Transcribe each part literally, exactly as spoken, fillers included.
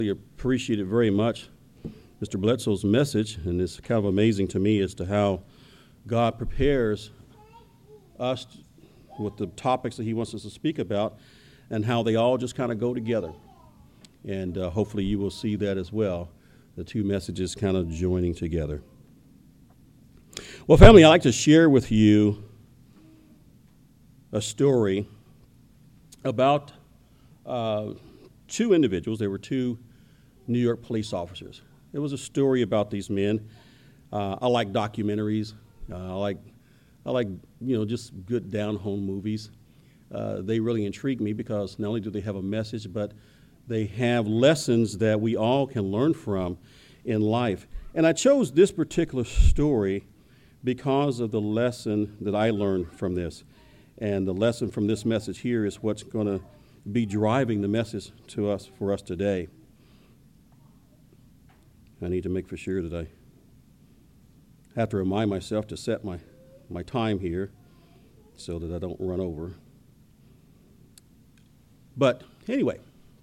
I appreciate it very much, Mister Bledsoe's message, and it's kind of amazing to me as to how God prepares us with the topics that he wants us to speak about and how they all just kind of go together. And uh, hopefully you will see that as well, the two messages kind of joining together. Well, family, I'd like to share with you a story about uh, two individuals. They were two New York police officers. It was a story about these men. Uh, I like documentaries. Uh, I like, I like, you know, just good down-home movies. Uh, they really intrigue me because not only do they have a message, but they have lessons that we all can learn from in life. And I chose this particular story because of the lesson that I learned from this. And the lesson from this message here is what's going to be driving the message to us for us today. I need to make for sure that I have to remind myself to set my, my time here so that I don't run over. But anyway,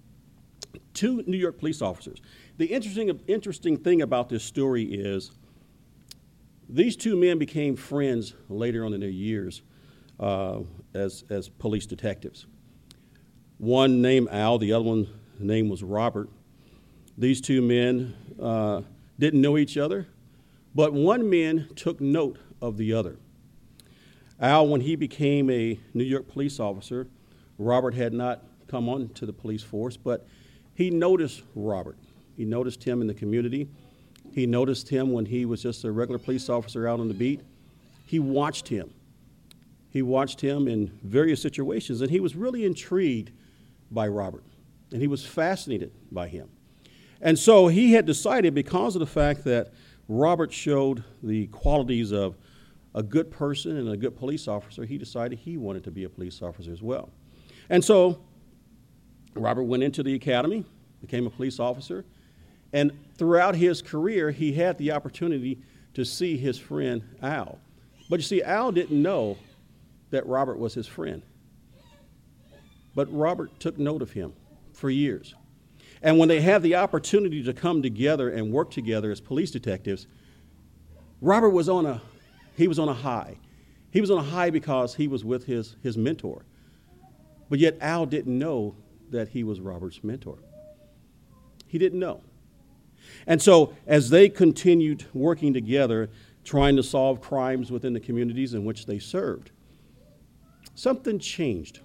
two New York police officers. The interesting, interesting thing about this story is these two men became friends later on in their years uh, as, as police detectives. One named Al, the other one, his name was Robert. These two men uh, didn't know each other, but one man took note of the other. Al, when he became a New York police officer, Robert had not come on to the police force, but he noticed Robert. He noticed him in the community. He noticed him when he was just a regular police officer out on the beat. He watched him. He watched him in various situations, and he was really intrigued by Robert, and he was fascinated by him. And so he had decided, because of the fact that Robert showed the qualities of a good person and a good police officer, he decided he wanted to be a police officer as well. And so Robert went into the academy, became a police officer, and throughout his career, he had the opportunity to see his friend Al. But you see, Al didn't know that Robert was his friend. But Robert took note of him for years. And when they had the opportunity to come together and work together as police detectives, Robert was on a, he was on a high. He was on a high because he was with his, his mentor. But yet Al didn't know that he was Robert's mentor. He didn't know. And so as they continued working together, trying to solve crimes within the communities in which they served, something changed.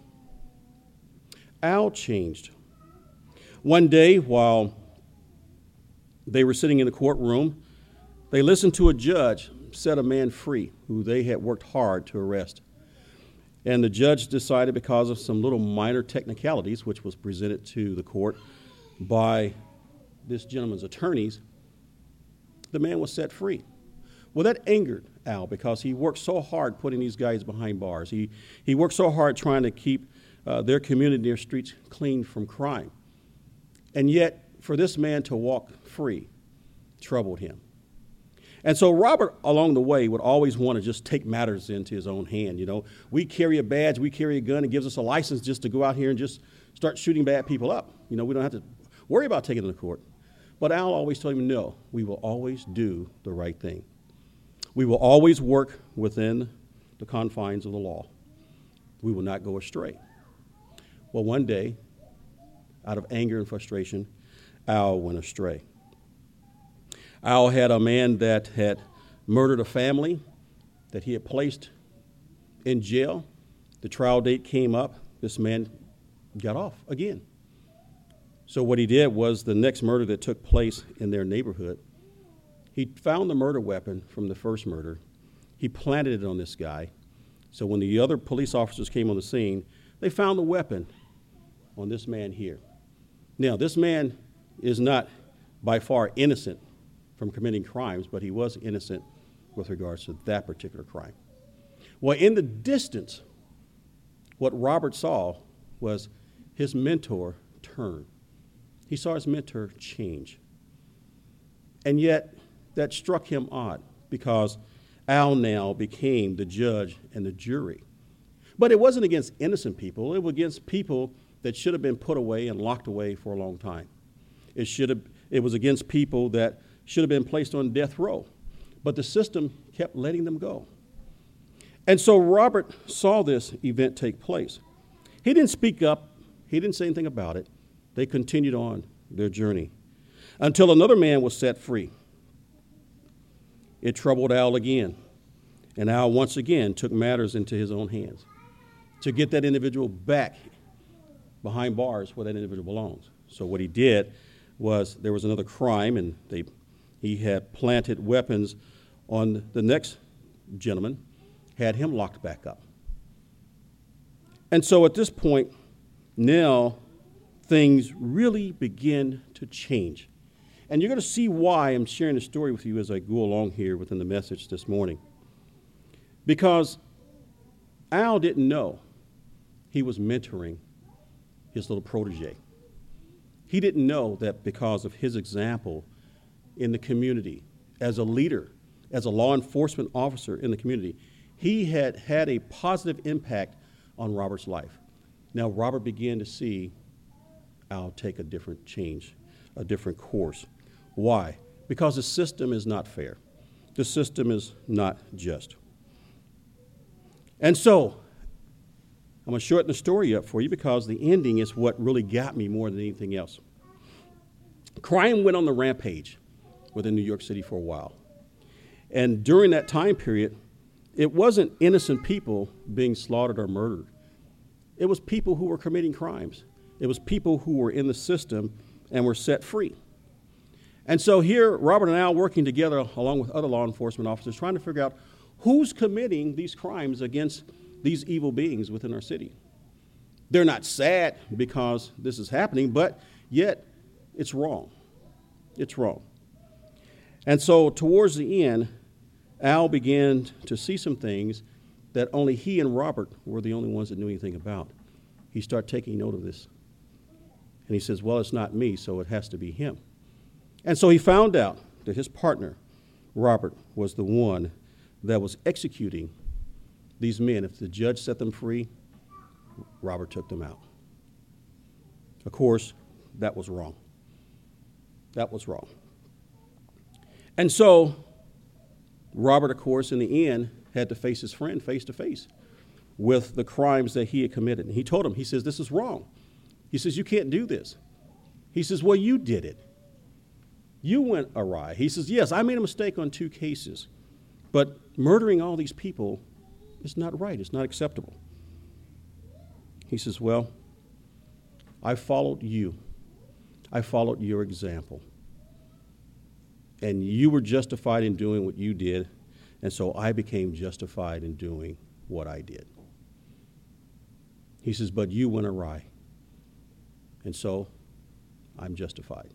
Al changed. One day, while they were sitting in the courtroom, they listened to a judge set a man free who they had worked hard to arrest. And the judge decided, because of some little minor technicalities, which was presented to the court by this gentleman's attorneys, the man was set free. Well, that angered Al because he worked so hard putting these guys behind bars. He, he worked so hard trying to keep uh, their community, their streets clean from crime. And yet, for this man to walk free troubled him. And so Robert, along the way, would always want to just take matters into his own hand. You know, we carry a badge, we carry a gun. It gives us a license just to go out here and just start shooting bad people up. You know, we don't have to worry about taking them to court. But Al always told him, no, we will always do the right thing. We will always work within the confines of the law. We will not go astray. Well, one day, out of anger and frustration, Al went astray. Al had a man that had murdered a family that he had placed in jail. The trial date came up. This man got off again. So what he did was, the next murder that took place in their neighborhood, he found the murder weapon from the first murder. He planted it on this guy. So when the other police officers came on the scene, they found the weapon on this man here. Now, this man is not by far innocent from committing crimes, but he was innocent with regards to that particular crime. Well, in the distance, what Robert saw was his mentor turn. He saw his mentor change. And yet, that struck him odd, because Al now became the judge and the jury. But it wasn't against innocent people. It was against people that should have been put away and locked away for a long time. It should have, it was against people that should have been placed on death row. But the system kept letting them go. And so Robert saw this event take place. He didn't speak up. He didn't say anything about it. They continued on their journey until another man was set free. It troubled Al again, and Al once again took matters into his own hands to get that individual back behind bars where that individual belongs. So what he did was there was another crime, and they, he had planted weapons on the next gentleman, had him locked back up. And so at this point, now things really begin to change. And you're going to see why I'm sharing the story with you as I go along here within the message this morning. Because Al didn't know he was mentoring his little protege. He didn't know that because of his example in the community, as a leader, as a law enforcement officer in the community, he had had a positive impact on Robert's life. Now, Robert began to see Al take a different change, a different course. Why? Because the system is not fair. The system is not just. And so, I'm going to shorten the story up for you because the ending is what really got me more than anything else. Crime went on the rampage within New York City for a while. And during that time period, it wasn't innocent people being slaughtered or murdered. It was people who were committing crimes. It was people who were in the system and were set free. And so here, Robert and Al working together along with other law enforcement officers trying to figure out who's committing these crimes against these evil beings within our city. They're not sad because this is happening, but yet it's wrong. It's wrong. And so towards the end, Al began to see some things that only he and Robert were the only ones that knew anything about. He started taking note of this. And he says, well, it's not me, so it has to be him. And so he found out that his partner, Robert, was the one that was executing these men. If the judge set them free, Robert took them out. Of course, that was wrong. That was wrong. And so Robert, of course, in the end, had to face his friend face to face with the crimes that he had committed. And he told him, he says, this is wrong. He says, you can't do this. He says, well, you did it. You went awry. He says, yes, I made a mistake on two cases, but murdering all these people is not right. It's not acceptable. He says, well, I followed you. I followed your example. And you were justified in doing what you did, and so I became justified in doing what I did. He says, but you went awry, and so I'm justified.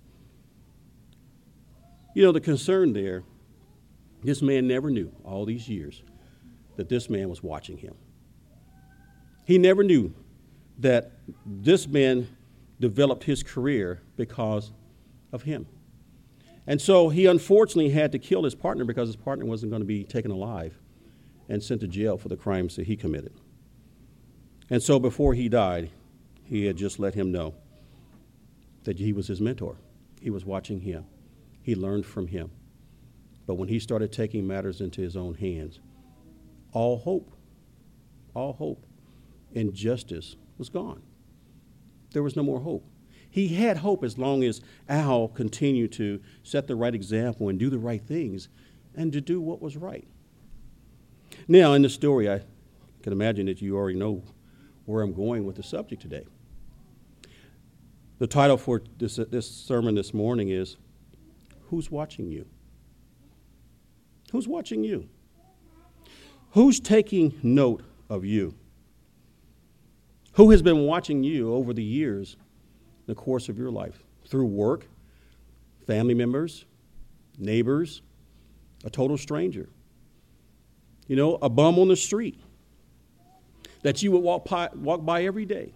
You know, the concern there, this man never knew all these years that this man was watching him. He never knew that this man developed his career because of him. And so he unfortunately had to kill his partner because his partner wasn't going to be taken alive and sent to jail for the crimes that he committed. And so before he died, he had just let him know that he was his mentor. He was watching him. He learned from him. But when he started taking matters into his own hands, all hope, all hope in justice was gone. There was no more hope. He had hope as long as Al continued to set the right example and do the right things and to do what was right. Now, in the story, I can imagine that you already know where I'm going with the subject today. The title for this, this sermon this morning is, Who's Watching You? Who's watching you? Who's taking note of you? Who has been watching you over the years, the course of your life, through work, family members, neighbors, a total stranger, you know, a bum on the street that you would walk by, walk by every day?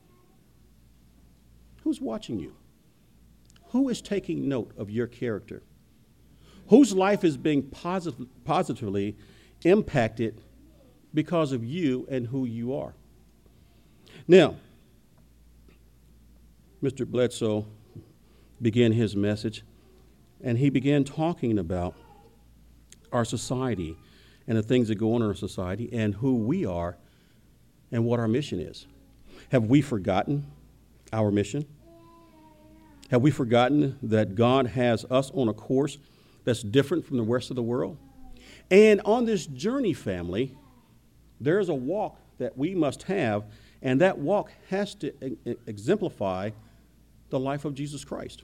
Who's watching you? Who is taking note of your character? Whose life is being posit- positively impacted because of you and who you are? Now, Mister Bledsoe began his message, and he began talking about our society and the things that go on in our society and who we are and what our mission is. Have we forgotten our mission? Have we forgotten that God has us on a course that's different from the rest of the world? And on this journey, family, there's a walk that we must have, and that walk has to e- exemplify the life of Jesus Christ.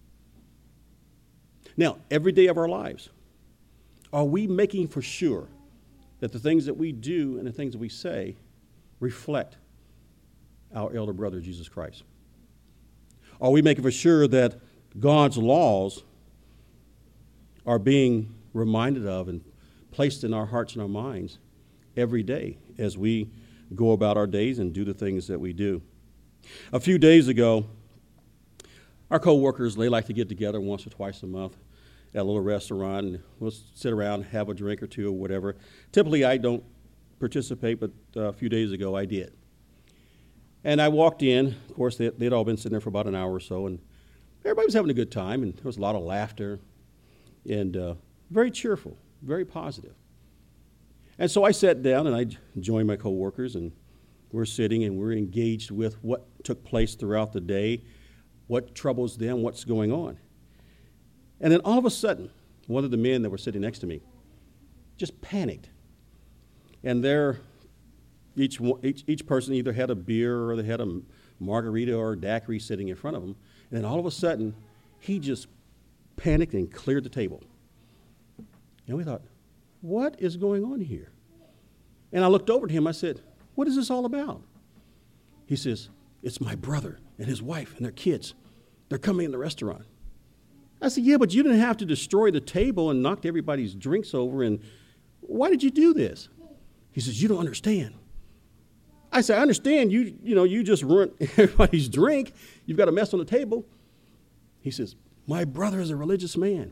Now, every day of our lives, are we making for sure that the things that we do and the things that we say reflect our elder brother, Jesus Christ? Are we making for sure that God's laws are being reminded of and placed in our hearts and our minds every day as we go about our days and do the things that we do? A few days ago, our co-workers, they like to get together once or twice a month at a little restaurant, and we'll sit around, have a drink or two or whatever. Typically, I don't participate, but a few days ago I did. And I walked in. Of course, they, they'd all been sitting there for about an hour or so, and everybody was having a good time, and there was a lot of laughter, and uh, very cheerful, very positive. And so I sat down, and I joined my coworkers, and we're sitting, and we're engaged with what took place throughout the day, what troubles them, what's going on. And then all of a sudden, one of the men that were sitting next to me just panicked. And they're, each, each, each person either had a beer or they had a margarita or a daiquiri sitting in front of them. And then all of a sudden, he just panicked and cleared the table. And we thought, what is going on here? And I looked over to him. I said, what is this all about? He says, it's my brother and his wife and their kids. They're coming in the restaurant. I said, yeah, but you didn't have to destroy the table and knock everybody's drinks over. And why did you do this? He says, you don't understand. I said, I understand. You, you know, you just ruined everybody's drink. You've got a mess on the table. He says, my brother is a religious man.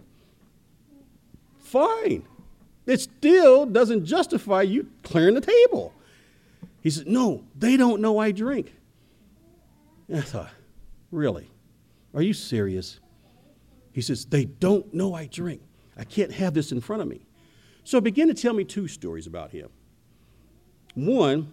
Fine. It still doesn't justify you clearing the table. He said, no, they don't know I drink. And I thought, really? Are you serious? He says, they don't know I drink. I can't have this in front of me. So he began to tell me two stories about him. One,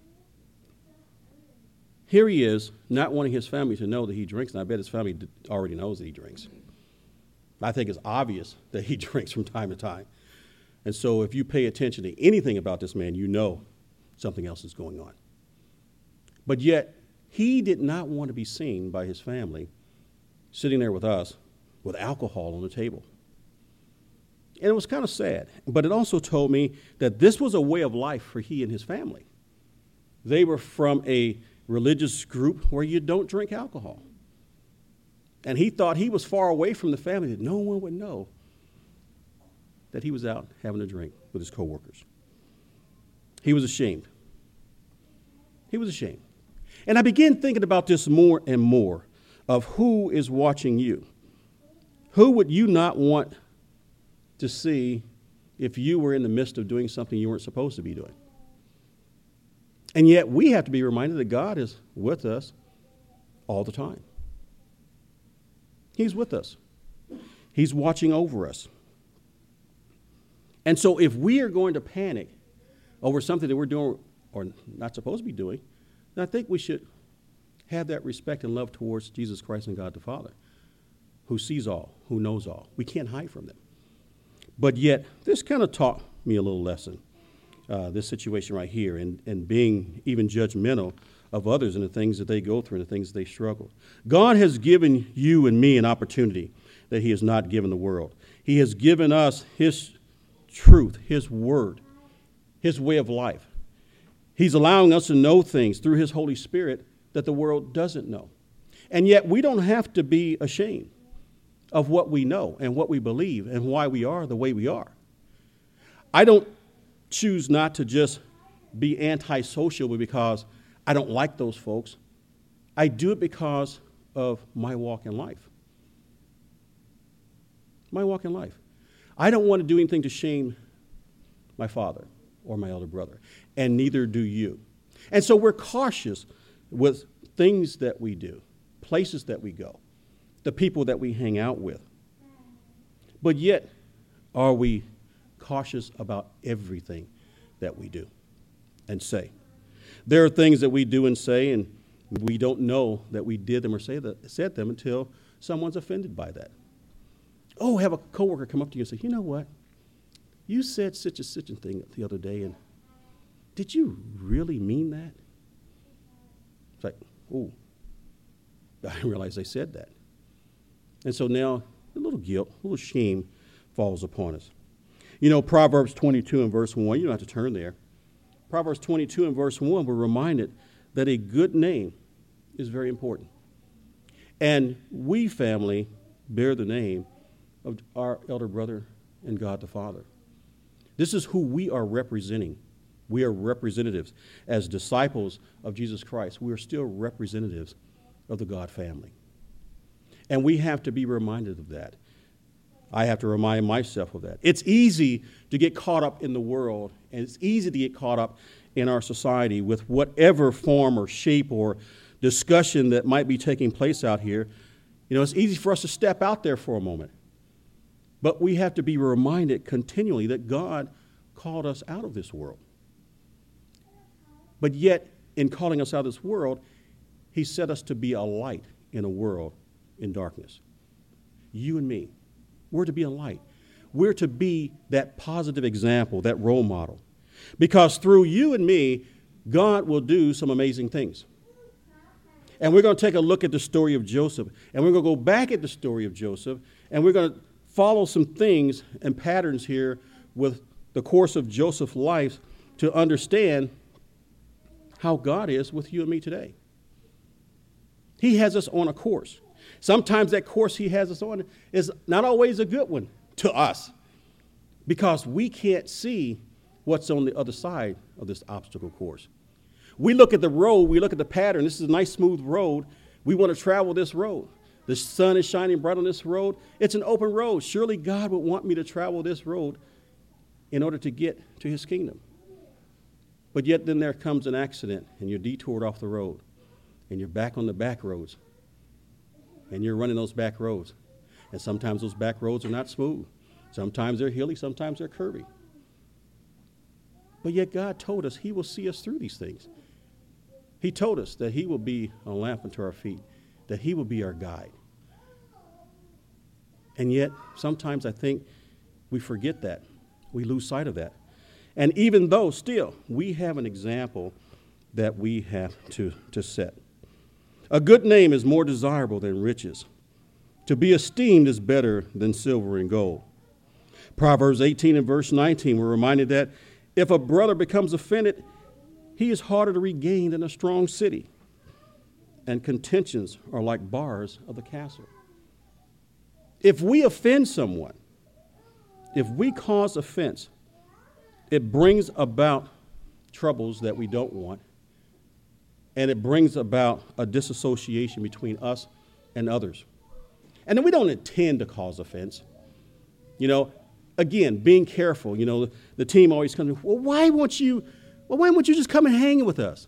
here he is, not wanting his family to know that he drinks, and I bet his family already knows that he drinks. I think it's obvious that he drinks from time to time. And so if you pay attention to anything about this man, you know something else is going on. But yet, he did not want to be seen by his family sitting there with us with alcohol on the table. And it was kind of sad, but it also told me that this was a way of life for he and his family. They were from a religious group where you don't drink alcohol. And he thought he was far away from the family that no one would know that he was out having a drink with his coworkers. He was ashamed. He was ashamed. And I began thinking about this more and more of who is watching you. Who would you not want to see if you were in the midst of doing something you weren't supposed to be doing? And yet we have to be reminded that God is with us all the time. He's with us. He's watching over us. And so if we are going to panic over something that we're doing or not supposed to be doing, then I think we should have that respect and love towards Jesus Christ and God the Father, who sees all, who knows all. We can't hide from them. But yet, this kind of taught me a little lesson, uh, this situation right here, and, and being even judgmental of others and the things that they go through and the things that they struggle. God has given you and me an opportunity that he has not given the world. He has given us his truth, his word, his way of life. He's allowing us to know things through his Holy Spirit that the world doesn't know. And yet we don't have to be ashamed of what we know and what we believe and why we are the way we are. I don't choose not to just be antisocial because I don't like those folks. I do it because of my walk in life. My walk in life. I don't want to do anything to shame my father or my elder brother, and neither do you. And so we're cautious with things that we do, places that we go, the people that we hang out with. But yet, are we cautious about everything that we do and say? There are things that we do and say, and we don't know that we did them or say that, said them until someone's offended by that. Oh, have a coworker come up to you and say, you know what? You said such a such a thing the other day, and did you really mean that? It's like, oh, I didn't realize they said that. And so now a little guilt, a little shame falls upon us. You know, Proverbs twenty-two and verse one, you don't have to turn there. Proverbs twenty-two and verse one, we're reminded that a good name is very important. And we, family, bear the name of our elder brother and God the Father. This is who we are representing. We are representatives. As disciples of Jesus Christ, we are still representatives of the God family. And we have to be reminded of that. I have to remind myself of that. It's easy to get caught up in the world, and it's easy to get caught up in our society with whatever form or shape or discussion that might be taking place out here. You know, it's easy for us to step out there for a moment. But we have to be reminded continually that God called us out of this world. But yet, in calling us out of this world, he set us to be a light in a world in darkness. You and me, we're to be a light. We're to be that positive example, that role model. Because through you and me, God will do some amazing things. And we're going to take a look at the story of Joseph. And we're going to go back at the story of Joseph. And we're going to follow some things and patterns here with the course of Joseph's life to understand how God is with you and me today. He has us on a course. Sometimes that course he has us on is not always a good one to us because we can't see what's on the other side of this obstacle course. We look at the road, we look at the pattern. This is a nice, smooth road. We want to travel this road. The sun is shining bright on this road. It's an open road. Surely God would want me to travel this road in order to get to his kingdom. But yet then there comes an accident and you're detoured off the road and you're back on the back roads and you're running those back roads. And sometimes those back roads are not smooth. Sometimes they're hilly, sometimes they're curvy. But yet God told us he will see us through these things. He told us that he will be a lamp unto our feet, that he will be our guide. And yet, sometimes I think we forget that. We lose sight of that. And even though still we have an example that we have to, to set. A good name is more desirable than riches. To be esteemed is better than silver and gold. Proverbs eighteen and verse nineteen, we're reminded that if a brother becomes offended, he is harder to regain than a strong city. And contentions are like bars of the castle. If we offend someone, if we cause offense, it brings about troubles that we don't want, and it brings about a disassociation between us and others. And then we don't intend to cause offense. You know, again, being careful. You know, the, the team always comes, well, why won't you, well, why won't you just come and hang with us?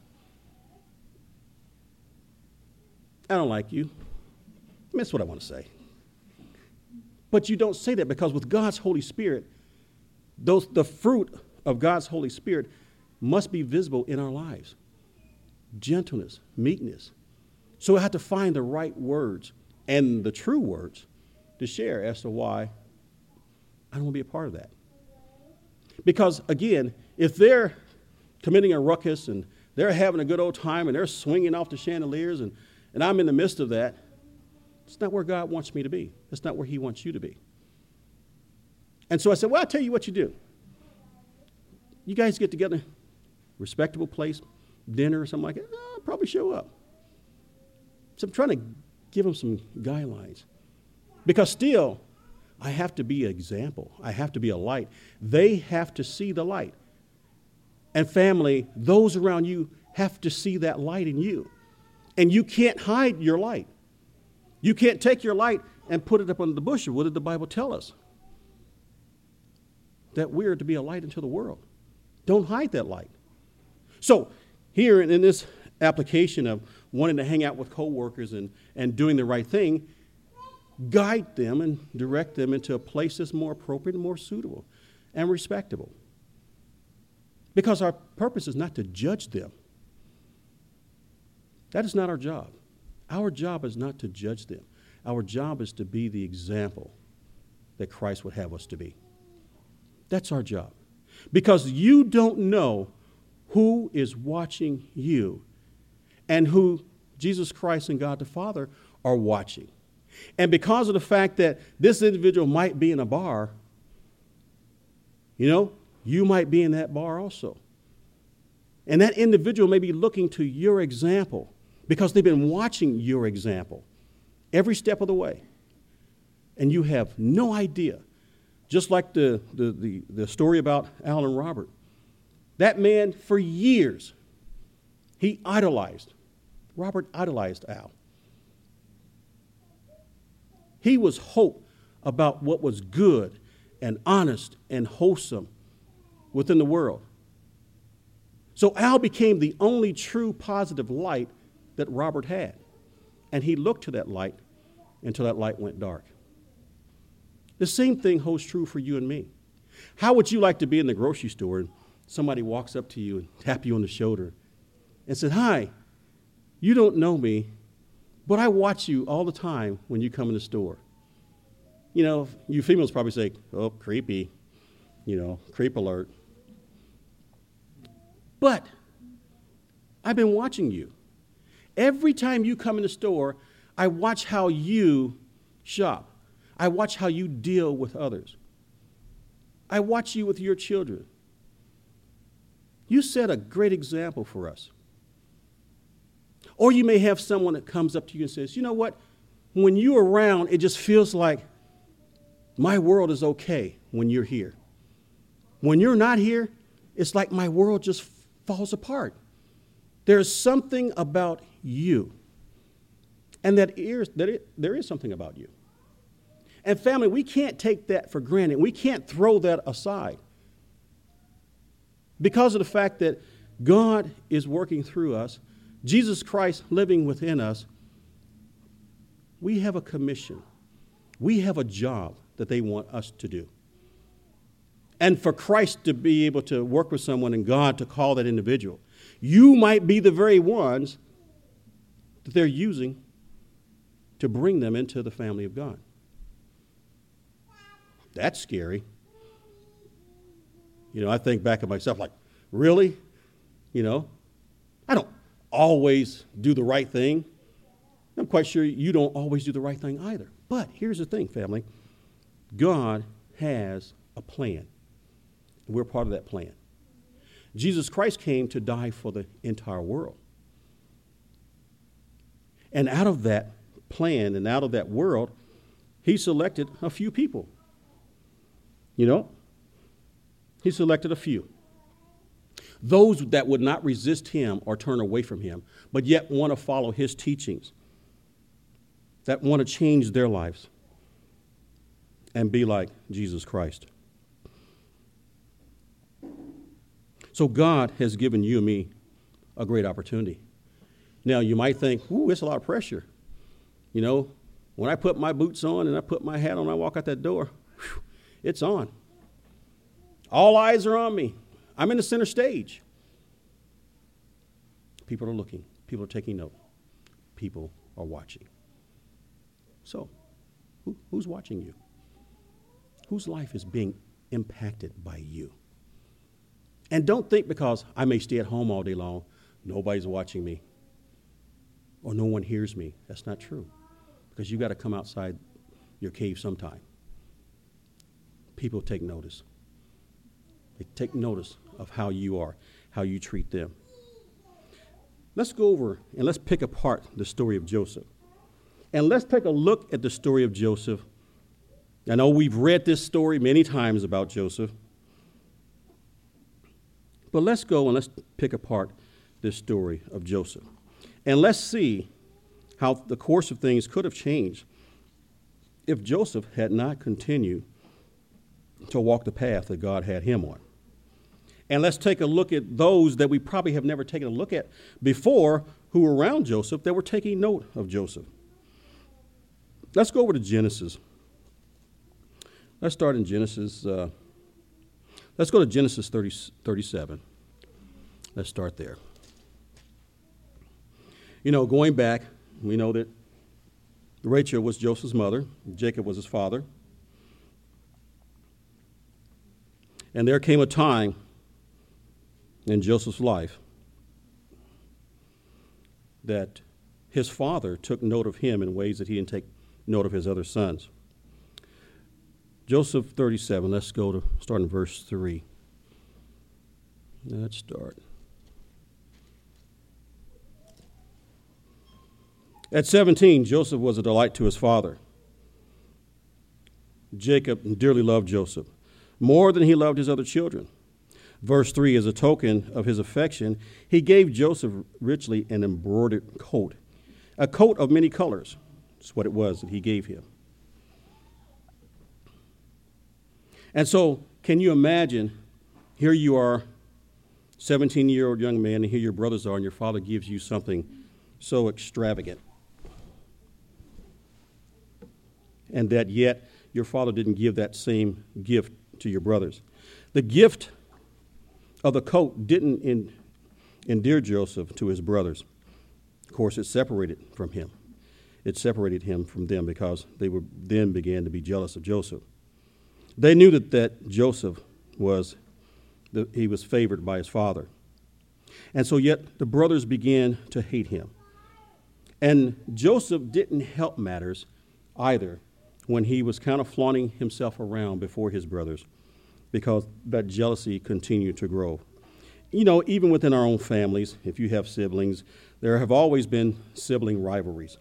I don't like you. I mean, that's what I want to say. But you don't say that because with God's Holy Spirit, those the fruit of God's Holy Spirit must be visible in our lives. Gentleness, meekness. So I have to find the right words and the true words to share as to why I don't want to be a part of that. Because, again, if they're committing a ruckus and they're having a good old time and they're swinging off the chandeliers and, and I'm in the midst of that, it's not where God wants me to be. It's not where he wants you to be. And so I said, well, I'll tell you what you do. You guys get together, respectable place, dinner or something like that, I'll probably show up. So I'm trying to give them some guidelines. Because still, I have to be an example. I have to be a light. They have to see the light. And family, those around you have to see that light in you. And you can't hide your light. You can't take your light and put it up under the bushel. What did the Bible tell us? That we're to be a light into the world. Don't hide that light. So here in this application of wanting to hang out with coworkers and, and doing the right thing, guide them and direct them into a place that's more appropriate and more suitable and respectable. Because our purpose is not to judge them. That is not our job. Our job is not to judge them. Our job is to be the example that Christ would have us to be. That's our job. Because you don't know who is watching you and who Jesus Christ and God the Father are watching. And because of the fact that this individual might be in a bar, you know, you might be in that bar also. And that individual may be looking to your example because they've been watching your example every step of the way. And you have no idea. Just like the, the, the, the story about Al and Robert. That man, for years, he idolized. Robert idolized Al. He was hope about what was good and honest and wholesome within the world. So Al became the only true positive light that Robert had. And he looked to that light until that light went dark. The same thing holds true for you and me. How would you like to be in the grocery store and somebody walks up to you and tap you on the shoulder and said, "Hi, you don't know me, but I watch you all the time when you come in the store." You know, you females probably say, "Oh, creepy," you know, creep alert. But I've been watching you. Every time you come in the store, I watch how you shop. I watch how you deal with others. I watch you with your children. You set a great example for us. Or you may have someone that comes up to you and says, "You know what? When you're around, it just feels like my world is okay when you're here. When you're not here, it's like my world just falls apart. There's something about you." And that is, that it, there is something about you. And family, we can't take that for granted. We can't throw that aside. Because of the fact that God is working through us, Jesus Christ living within us, we have a commission. We have a job that they want us to do. And for Christ to be able to work with someone and God to call that individual, you might be the very ones that they're using to bring them into the family of God. That's scary. You know, I think back at myself like, really? You know, I don't always do the right thing. I'm quite sure you don't always do the right thing either. But here's the thing, family. God has a plan. We're part of that plan. Jesus Christ came to die for the entire world. And out of that plan and out of that world, he selected a few people. You know, he selected a few. Those that would not resist him or turn away from him, but yet want to follow his teachings, that want to change their lives and be like Jesus Christ. So God has given you and me a great opportunity. Now, you might think, ooh, it's a lot of pressure. You know, when I put my boots on and I put my hat on and I walk out that door, whew, it's on. All eyes are on me. I'm in the center stage. People are looking. People are taking note. People are watching. So, who, who's watching you? Whose life is being impacted by you? And don't think because I may stay at home all day long, nobody's watching me or no one hears me. That's not true, because you got to come outside your cave sometime. People take notice. They take notice of how you are, how you treat them. Let's go over and let's pick apart the story of Joseph. And let's take a look at the story of Joseph. I know we've read this story many times about Joseph. But let's go and let's pick apart this story of Joseph. And let's see how the course of things could have changed if Joseph had not continued to walk the path that God had him on. And let's take a look at those that we probably have never taken a look at before who were around Joseph that were taking note of Joseph. Let's go over to Genesis. Let's start in Genesis. Uh, let's go to Genesis thirty, thirty-seven. Let's start there. You know, going back, we know that Rachel was Joseph's mother. Jacob was his father. And there came a time in Joseph's life that his father took note of him in ways that he didn't take note of his other sons. Joseph thirty-seven, let's go to start in verse three. Let's start. At seventeen, Joseph was a delight to his father. Jacob dearly loved Joseph, more than he loved his other children. Verse three, as a token of his affection, he gave Joseph richly an embroidered coat, a coat of many colors. That's what it was that he gave him. And so, can you imagine, here you are, seventeen-year-old young man, and here your brothers are, and your father gives you something so extravagant. And that yet your father didn't give that same gift to your brothers. The gift of the coat didn't in, endear Joseph to his brothers. Of course, it separated from him. It separated him from them because they were then began to be jealous of Joseph. They knew that, that Joseph was, the, he was favored by his father. And so yet the brothers began to hate him. And Joseph didn't help matters either when he was kind of flaunting himself around before his brothers, because that jealousy continued to grow. You know, even within our own families, if you have siblings, there have always been sibling rivalries,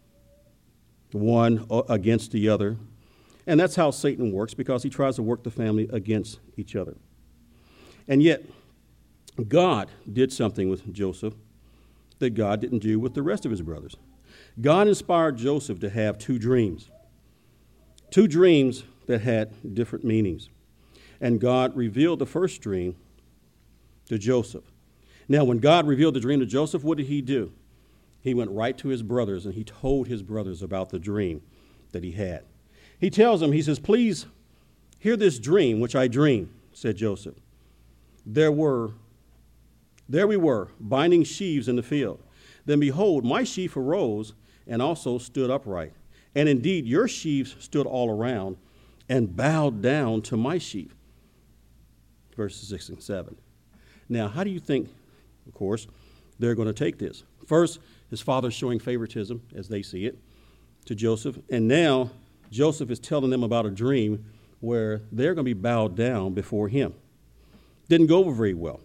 one against the other. And that's how Satan works, because he tries to work the family against each other. And yet, God did something with Joseph that God didn't do with the rest of his brothers. God inspired Joseph to have two dreams, two dreams that had different meanings. And God revealed the first dream to Joseph. Now, when God revealed the dream to Joseph, what did he do? He went right to his brothers, and he told his brothers about the dream that he had. He tells them, he says, "Please hear this dream, which I dreamed," said Joseph. There were, there we were, binding sheaves in the field. Then behold, my sheaf arose and also stood upright. And indeed, your sheaves stood all around and bowed down to my sheaf. Verses six and seven. Now, how do you think, of course, they're going to take this? First, his father's showing favoritism, as they see it, to Joseph. And now, Joseph is telling them about a dream where they're going to be bowed down before him. Didn't go over very well.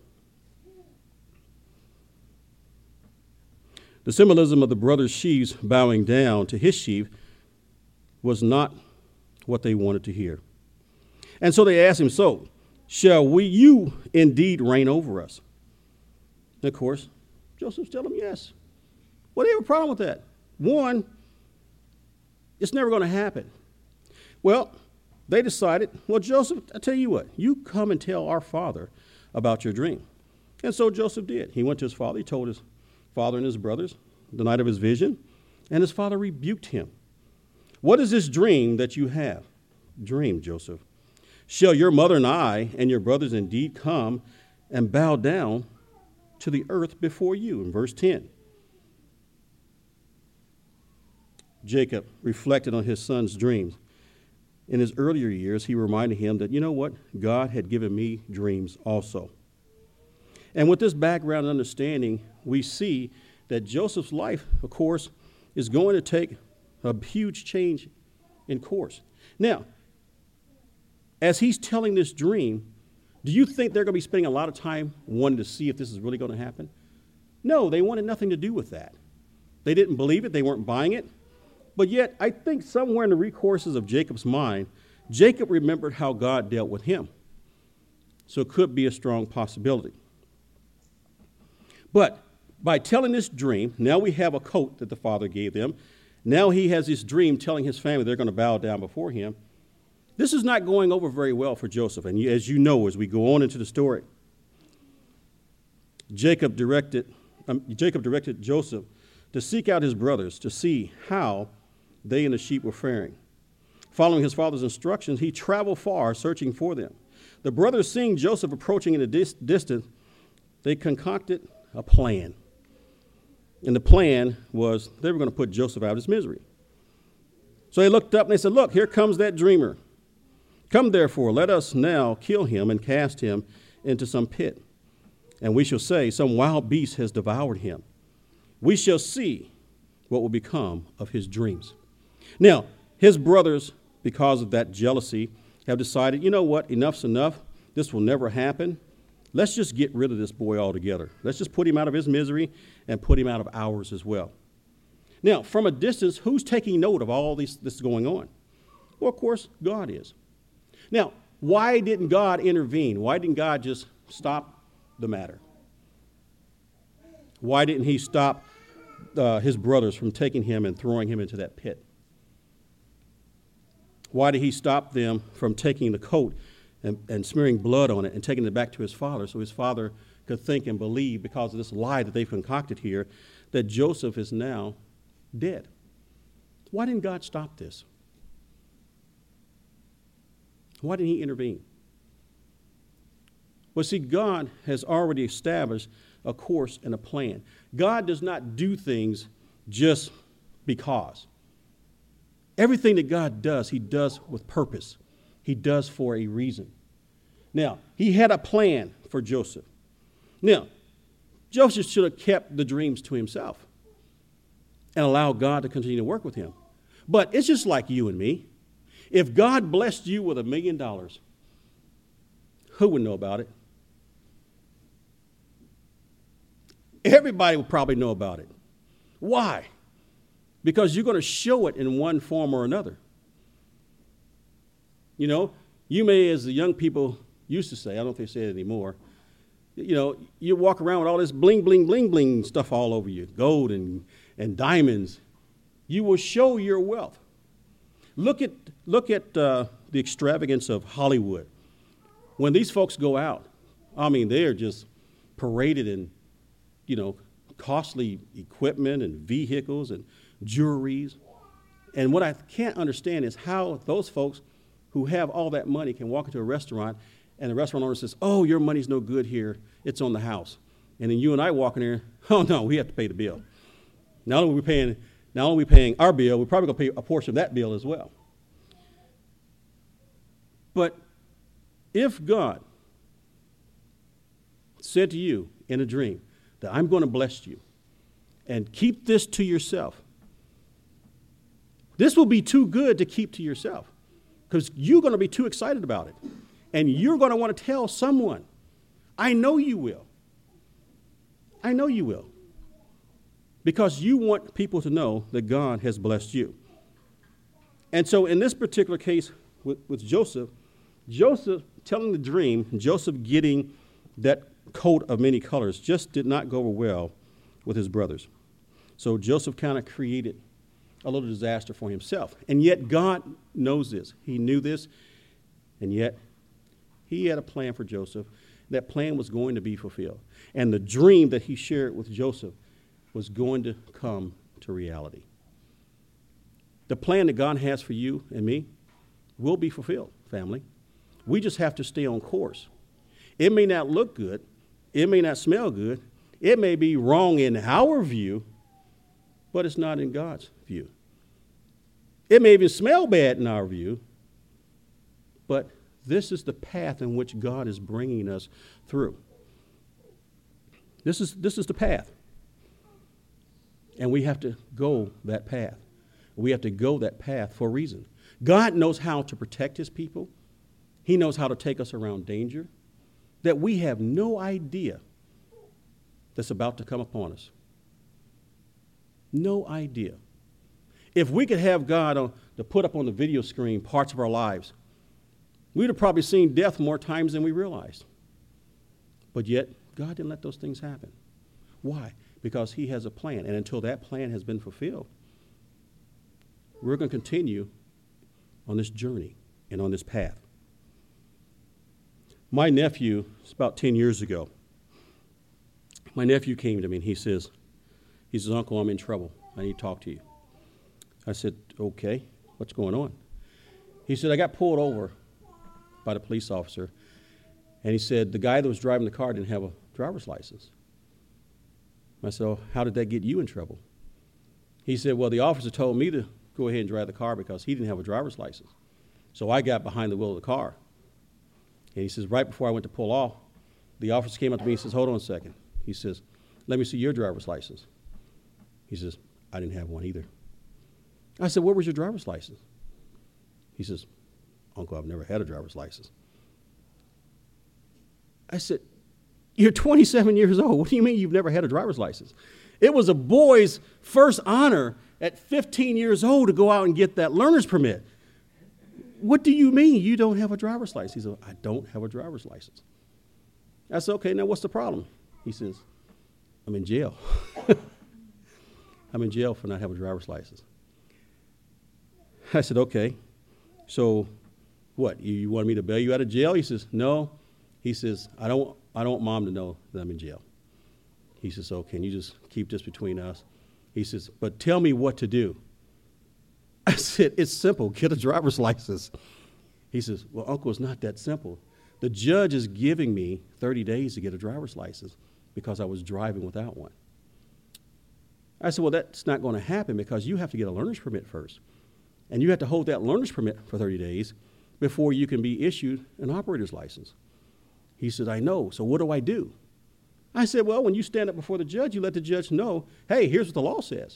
The symbolism of the brothers' sheaves bowing down to his sheaf was not what they wanted to hear. And so they asked him, "So, shall we, you indeed reign over us?" And of course, Joseph's telling them yes. Well, they have a problem with that. One, it's never going to happen. Well, they decided, well, Joseph, I tell you what, you come and tell our father about your dream. And so Joseph did. He went to his father. He told his father and his brothers the night of his vision, and his father rebuked him. "What is this dream that you have?" "Dream, Joseph. Shall your mother and I and your brothers indeed come and bow down to the earth before you?" In verse ten. Jacob reflected on his son's dreams. In his earlier years, he reminded him that, you know what? God had given me dreams also. And with this background and understanding, we see that Joseph's life, of course, is going to take a huge change in course. Now, as he's telling this dream, do you think they're going to be spending a lot of time wanting to see if this is really going to happen? No, they wanted nothing to do with that. They didn't believe it. They weren't buying it. But yet, I think somewhere in the recourses of Jacob's mind, Jacob remembered how God dealt with him. So it could be a strong possibility. But by telling this dream, now we have a coat that the father gave them. Now he has this dream telling his family they're going to bow down before him. This is not going over very well for Joseph. And as you know, as we go on into the story, Jacob directed, um, Jacob directed Joseph to seek out his brothers to see how they and the sheep were faring. Following his father's instructions, he traveled far, searching for them. The brothers, seeing Joseph approaching in the dis- distance, they concocted a plan. And the plan was they were going to put Joseph out of his misery. So they looked up and they said, look, here comes that dreamer. Come, therefore, let us now kill him and cast him into some pit. And we shall say, some wild beast has devoured him. We shall see what will become of his dreams. Now, his brothers, because of that jealousy, have decided, you know what, enough's enough. This will never happen. Let's just get rid of this boy altogether. Let's just put him out of his misery and put him out of ours as well. Now, from a distance, who's taking note of all this, this going on? Well, of course, God is. Now, why didn't God intervene? Why didn't God just stop the matter? Why didn't he stop uh, his brothers from taking him and throwing him into that pit? Why did he stop them from taking the coat and, and smearing blood on it and taking it back to his father so his father could think and believe, because of this lie that they've concocted here, that Joseph is now dead? Why didn't God stop this? Why didn't he intervene? Well, see, God has already established a course and a plan. God does not do things just because. Everything that God does, he does with purpose. He does for a reason. Now, he had a plan for Joseph. Now, Joseph should have kept the dreams to himself and allowed God to continue to work with him. But it's just like you and me. If God blessed you with a million dollars, who would know about it? Everybody would probably know about it. Why? Because you're going to show it in one form or another. You know, you may, as the young people used to say, I don't know if they say it anymore, you know, you walk around with all this bling, bling, bling, bling stuff all over you, gold and, and diamonds. You will show your wealth. Look at, look at uh, the extravagance of Hollywood. When these folks go out, I mean, they're just paraded in, you know, costly equipment and vehicles and jewelries. And what I can't understand is how those folks who have all that money can walk into a restaurant and the restaurant owner says, oh, your money's no good here. It's on the house. And then you and I walk in there, oh, no, we have to pay the bill. Not only are we paying, not only are we paying our bill, we're probably going to pay a portion of that bill as well. But if God said to you in a dream that I'm going to bless you and keep this to yourself, this will be too good to keep to yourself because you're going to be too excited about it. And you're going to want to tell someone. I know you will. I know you will. Because you want people to know that God has blessed you. And so in this particular case with, with Joseph, Joseph telling the dream, Joseph getting that coat of many colors just did not go over well with his brothers. So Joseph kind of created a little disaster for himself. And yet God knows this. He knew this. And yet he had a plan for Joseph. That plan was going to be fulfilled. And the dream that he shared with Joseph was going to come to reality. The plan that God has for you and me will be fulfilled, family. We just have to stay on course. It may not look good. It may not smell good. It may be wrong in our view, but it's not in God's view. It may even smell bad in our view, but this is the path in which God is bringing us through. This is, this is the path. And we have to go that path. We have to go that path for a reason. God knows how to protect his people. He knows how to take us around danger that we have no idea that's about to come upon us. No idea. If we could have God on, to put up on the video screen parts of our lives, we'd have probably seen death more times than we realized. But yet, God didn't let those things happen. Why? Because he has a plan. And until that plan has been fulfilled, we're going to continue on this journey and on this path. My nephew, it's about ten years ago, my nephew came to me and he says, he says, Uncle, I'm in trouble. I need to talk to you. I said, okay, what's going on? He said, I got pulled over by the police officer, and he said the guy that was driving the car didn't have a driver's license. I said, oh, how did that get you in trouble? He said, well, the officer told me to go ahead and drive the car because he didn't have a driver's license. So I got behind the wheel of the car. And he says, right before I went to pull off, the officer came up to me and says, hold on a second. He says, let me see your driver's license. He says, I didn't have one either. I said, where was your driver's license? He says, Uncle, I've never had a driver's license. I said, you're twenty-seven years old. What do you mean you've never had a driver's license? It was a boy's first honor at fifteen years old to go out and get that learner's permit. What do you mean you don't have a driver's license? He said, I don't have a driver's license. I said, okay, now what's the problem? He says, I'm in jail. I'm in jail for not having a driver's license. I said, okay, so what, you, you want me to bail you out of jail? He says, no. He says, I don't, I don't want Mom to know that I'm in jail. He says, so can you just keep this between us? He says, but tell me what to do. I said, it's simple, get a driver's license. He says, well, Uncle, it's not that simple. The judge is giving me thirty days to get a driver's license because I was driving without one. I said, well, that's not going to happen because you have to get a learner's permit first. And you have to hold that learner's permit for thirty days before you can be issued an operator's license. He said, I know, so what do I do? I said, well, when you stand up before the judge, you let the judge know, hey, here's what the law says.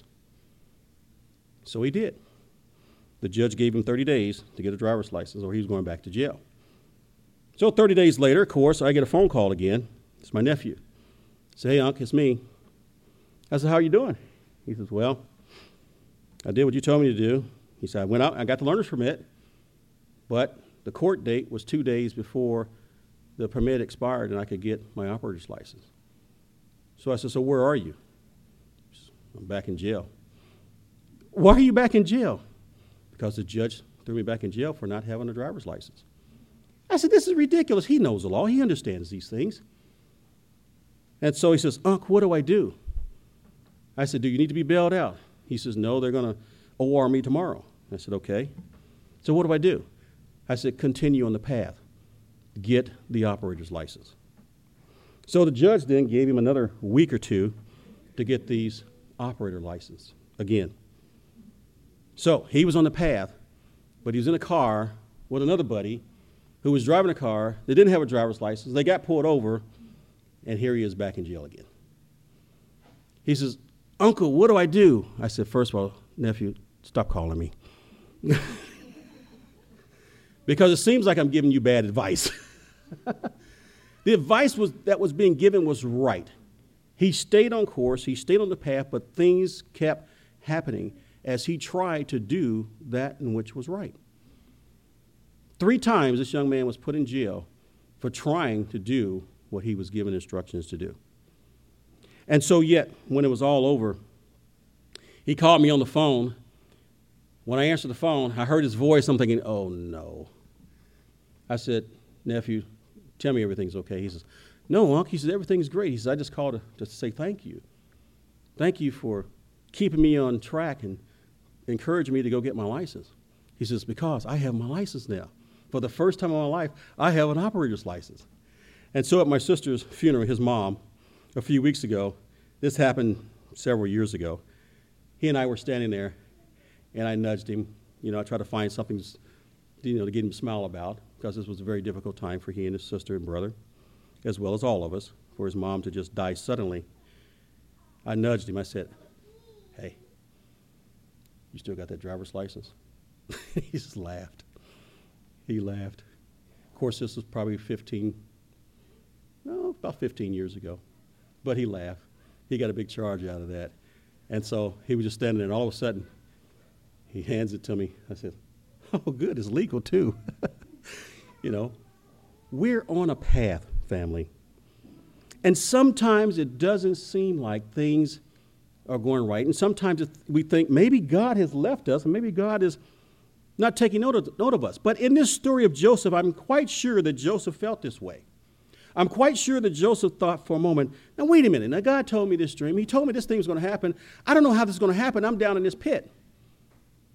So he did. The judge gave him thirty days to get a driver's license or he was going back to jail. So thirty days later, of course, I get a phone call again. It's my nephew. I say, hey, Unc, it's me. I said, how are you doing? He says, well, I did what you told me to do. He said, I went out, I got the learner's permit, but the court date was two days before the permit expired and I could get my operator's license. So I said, so where are you? He says, I'm back in jail. Why are you back in jail? Because the judge threw me back in jail for not having a driver's license. I said, this is ridiculous. He knows the law. He understands these things. And so he says, Unc, what do I do? I said, do you need to be bailed out? He says, no, they're going to O R me tomorrow. I said, okay. So what do I do? I said, continue on the path. Get the operator's license. So the judge then gave him another week or two to get these operator license again. So he was on the path, but he was in a car with another buddy who was driving a car. They didn't have a driver's license. They got pulled over, and here he is back in jail again. He says, Uncle, what do I do? I said, first of all, nephew, stop calling me. Because it seems like I'm giving you bad advice. The advice was that was being given was right. He stayed on course, he stayed on the path, but things kept happening as he tried to do that in which was right. Three times this young man was put in jail for trying to do what he was given instructions to do. And so yet, when it was all over, he called me on the phone. When I answered the phone, I heard his voice. I'm thinking, oh, no. I said, nephew, tell me everything's okay. He says, no, Unc. He said, everything's great. He says, I just called to, to say thank you. Thank you for keeping me on track and encouraging me to go get my license. He says, because I have my license now. For the first time in my life, I have an operator's license. And so at my sister's funeral, his mom, a few weeks ago, this happened several years ago, he and I were standing there, and I nudged him. You know, I tried to find something, you know, to get him to smile about, because this was a very difficult time for he and his sister and brother, as well as all of us, for his mom to just die suddenly. I nudged him. I said, hey, you still got that driver's license? He just laughed. He laughed. Of course, this was probably fifteen, no, about fifteen years ago. But he laughed. He got a big charge out of that. And so he was just standing there, and all of a sudden, he hands it to me. I said, oh, good, it's legal too. You know, we're on a path, family. And sometimes it doesn't seem like things are going right. And sometimes we think maybe God has left us, and maybe God is not taking note of, note of us. But in this story of Joseph, I'm quite sure that Joseph felt this way. I'm quite sure that Joseph thought for a moment, now wait a minute, now God told me this dream. He told me this thing was going to happen. I don't know how this is going to happen. I'm down in this pit.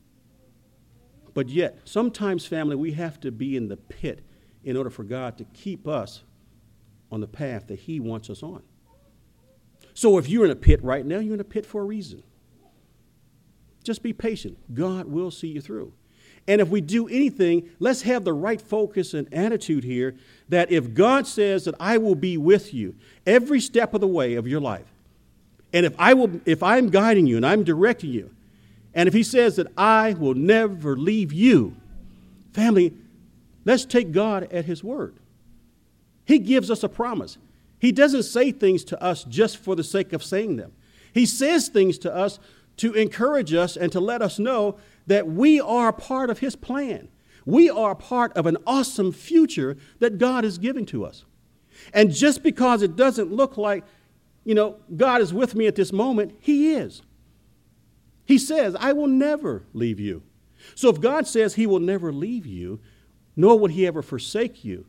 But yet, sometimes, family, we have to be in the pit in order for God to keep us on the path that he wants us on. So if you're in a pit right now, you're in a pit for a reason. Just be patient. God will see you through. And if we do anything, let's have the right focus and attitude here that if God says that I will be with you every step of the way of your life, and if I will, if I'm guiding you and I'm directing you, and if he says that I will never leave you, family, let's take God at his word. He gives us a promise. He doesn't say things to us just for the sake of saying them. He says things to us to encourage us and to let us know that we are a part of his plan. We are a part of an awesome future that God is giving to us. And just because it doesn't look like, you know, God is with me at this moment, he is. He says, I will never leave you. So if God says he will never leave you, nor will he ever forsake you,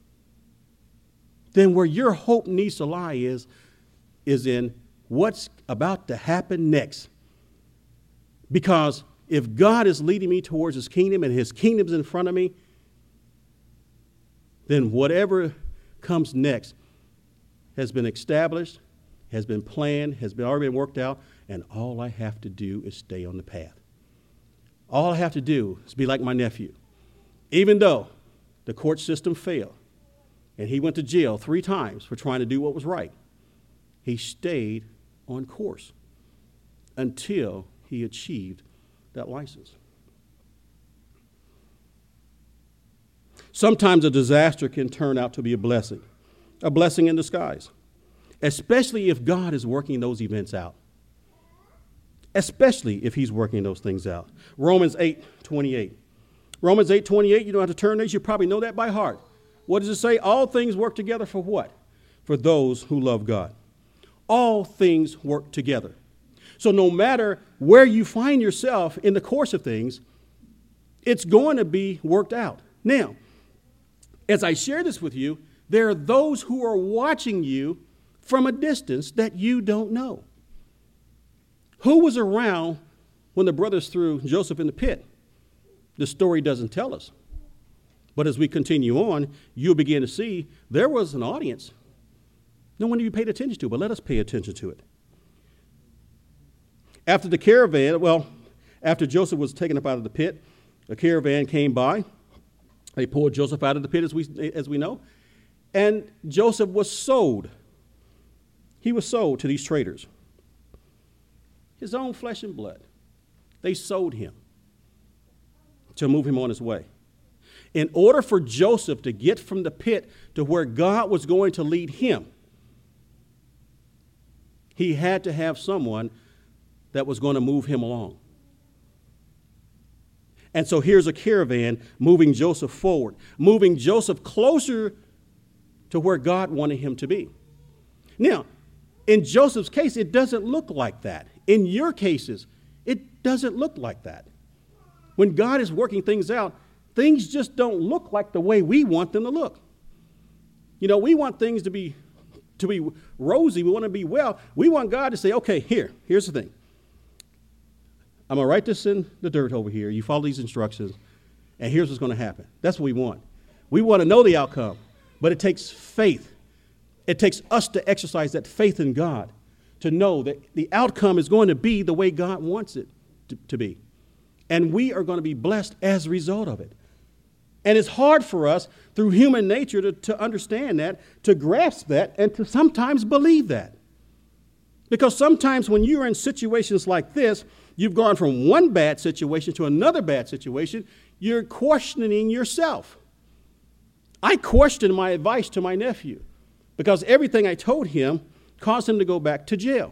then where your hope needs to lie is, is in what's about to happen next. Because if God is leading me towards his kingdom and his kingdom's in front of me, then whatever comes next has been established, has been planned, has been already been worked out, and all I have to do is stay on the path. All I have to do is be like my nephew. Even though the court system failed, and he went to jail three times for trying to do what was right, he stayed on course until he achieved that license. Sometimes a disaster can turn out to be a blessing, a blessing in disguise, especially if God is working those events out, especially if he's working those things out. Romans eight twenty-eight. Romans eight twenty-eight, you don't have to turn there. You probably know that by heart. What does it say? All things work together for what? For those who love God. All things work together. So no matter where you find yourself in the course of things, it's going to be worked out. Now, as I share this with you, there are those who are watching you from a distance that you don't know. Who was around when the brothers threw Joseph in the pit? The story doesn't tell us. But as we continue on, you'll begin to see there was an audience. No one even paid attention to, but let us pay attention to it. After the caravan, well, after Joseph was taken up out of the pit, a caravan came by. They pulled Joseph out of the pit, as we, as we know. And Joseph was sold. He was sold to these traders. His own flesh and blood. They sold him to move him on his way. In order for Joseph to get from the pit to where God was going to lead him, he had to have someone that was going to move him along. And so here's a caravan moving Joseph forward, moving Joseph closer to where God wanted him to be. Now, in Joseph's case, it doesn't look like that. In your cases, it doesn't look like that. When God is working things out, things just don't look like the way we want them to look. You know, we want things to be to be rosy. We want to be well. We want God to say, okay, here, here's the thing. I'm going to write this in the dirt over here. You follow these instructions, and here's what's going to happen. That's what we want. We want to know the outcome, but it takes faith. It takes us to exercise that faith in God to know that the outcome is going to be the way God wants it to, to be. And we are going to be blessed as a result of it. And it's hard for us through human nature to, to understand that, to grasp that, and to sometimes believe that. Because sometimes when you're in situations like this, you've gone from one bad situation to another bad situation, you're questioning yourself. I questioned my advice to my nephew because everything I told him caused him to go back to jail.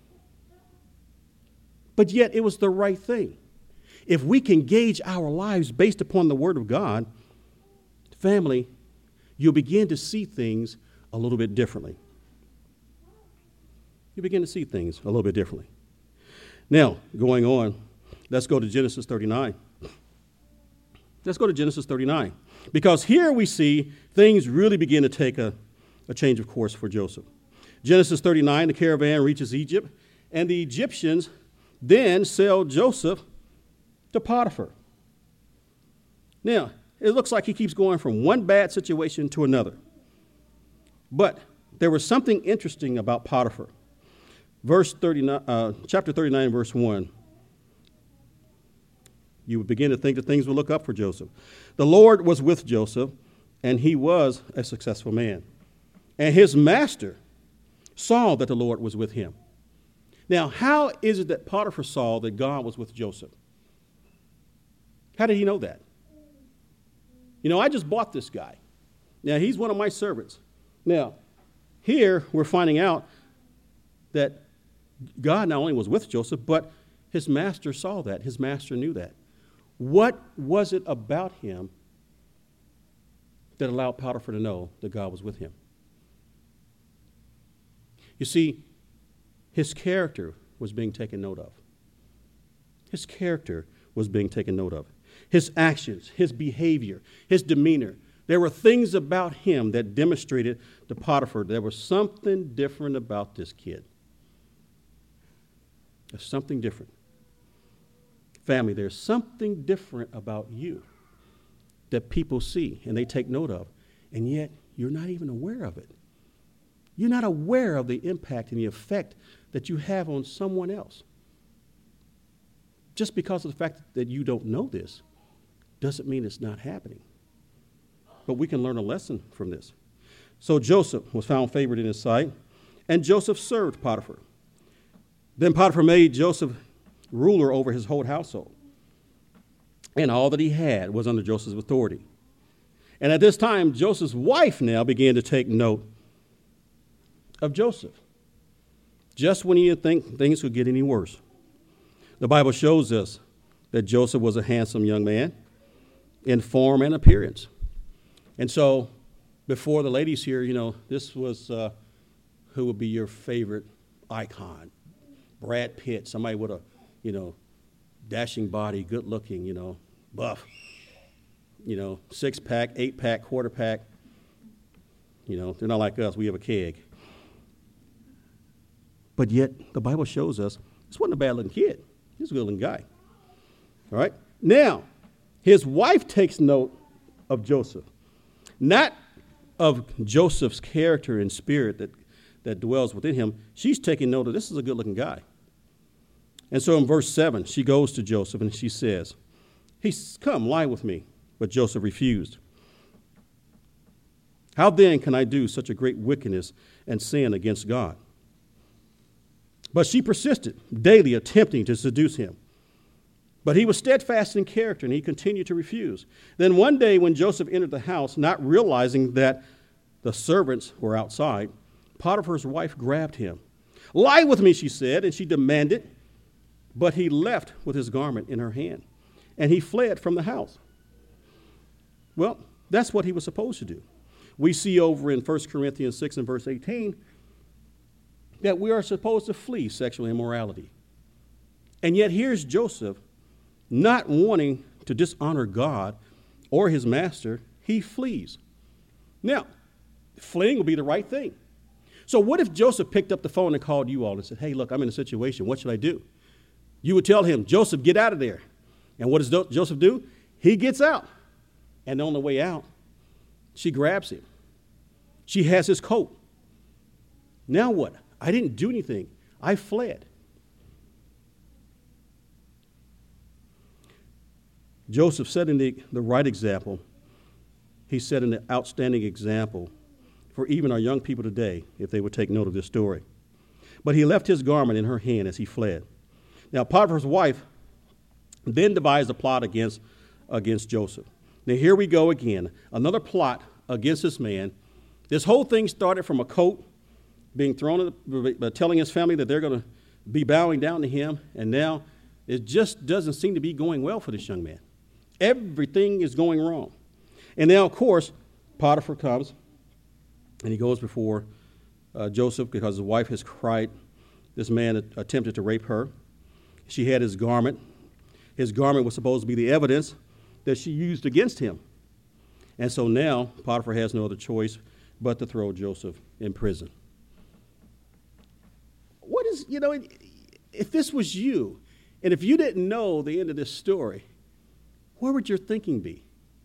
But yet it was the right thing. If we can gauge our lives based upon the Word of God, family, you'll begin to see things a little bit differently. You begin to see things a little bit differently. Now, going on, let's go to Genesis thirty-nine. Let's go to Genesis thirty-nine. Because here we see things really begin to take a, a change of course for Joseph. Genesis thirty-nine, the caravan reaches Egypt, and the Egyptians then sell Joseph to Potiphar. Now, it looks like he keeps going from one bad situation to another. But there was something interesting about Potiphar. Verse thirty-nine, uh, chapter thirty-nine, verse one. You would begin to think that things would look up for Joseph. The Lord was with Joseph, and he was a successful man. And his master saw that the Lord was with him. Now, how is it that Potiphar saw that God was with Joseph? How did he know that? You know, I just bought this guy. Now, he's one of my servants. Now, here we're finding out that God not only was with Joseph, but his master saw that. His master knew that. What was it about him that allowed Potiphar to know that God was with him? You see, his character was being taken note of. His character was being taken note of. His actions, his behavior, his demeanor. There were things about him that demonstrated to Potiphar there was something different about this kid. There's something different. Family, there's something different about you that people see and they take note of, and yet you're not even aware of it. You're not aware of the impact and the effect that you have on someone else. Just because of the fact that you don't know this doesn't mean it's not happening. But we can learn a lesson from this. So Joseph was found favored in his sight, and Joseph served Potiphar. Then Potiphar made Joseph ruler over his whole household, and all that he had was under Joseph's authority. And at this time, Joseph's wife now began to take note of Joseph, just when he didn't think things could get any worse. The Bible shows us that Joseph was a handsome young man in form and appearance. And so before the ladies here, you know, this was uh, who would be your favorite icon? Brad Pitt, somebody with a, you know, dashing body, good looking, you know, buff, you know, six pack, eight pack, quarter pack. You know, they're not like us. We have a keg. But yet the Bible shows us this wasn't a bad looking kid. He was a good looking guy. All right. Now, his wife takes note of Joseph, not of Joseph's character and spirit that, that dwells within him. She's taking note of this is a good looking guy. And so in verse seven, she goes to Joseph and she says, He's come, lie with me. But Joseph refused. How then can I do such a great wickedness and sin against God? But she persisted, daily attempting to seduce him. But he was steadfast in character, and he continued to refuse. Then one day when Joseph entered the house, not realizing that the servants were outside, Potiphar's wife grabbed him. Lie with me, she said, and she demanded. But he left with his garment in her hand, and he fled from the house. Well, that's what he was supposed to do. We see over in First Corinthians six and verse eighteen that we are supposed to flee sexual immorality. And yet here's Joseph, not wanting to dishonor God or his master, he flees. Now, fleeing will be the right thing. So what if Joseph picked up the phone and called you all and said, hey, look, I'm in a situation. What should I do? You would tell him, Joseph, get out of there. And what does Joseph do? He gets out. And on the way out, she grabs him. She has his coat. Now what? I didn't do anything. I fled. Joseph setting the, the right example. He set an outstanding example for even our young people today if they would take note of this story. But he left his garment in her hand as he fled. Now, Potiphar's wife then devised a plot against, against Joseph. Now, here we go again. Another plot against this man. This whole thing started from a coat being thrown, at the, telling his family that they're going to be bowing down to him. And now it just doesn't seem to be going well for this young man. Everything is going wrong. And now, of course, Potiphar comes and he goes before uh, Joseph because his wife has cried. This man attempted to rape her. She had his garment. His garment was supposed to be the evidence that she used against him. And so now Potiphar has no other choice but to throw Joseph in prison. What is, you know, if this was you, and if you didn't know the end of this story, where would your thinking be?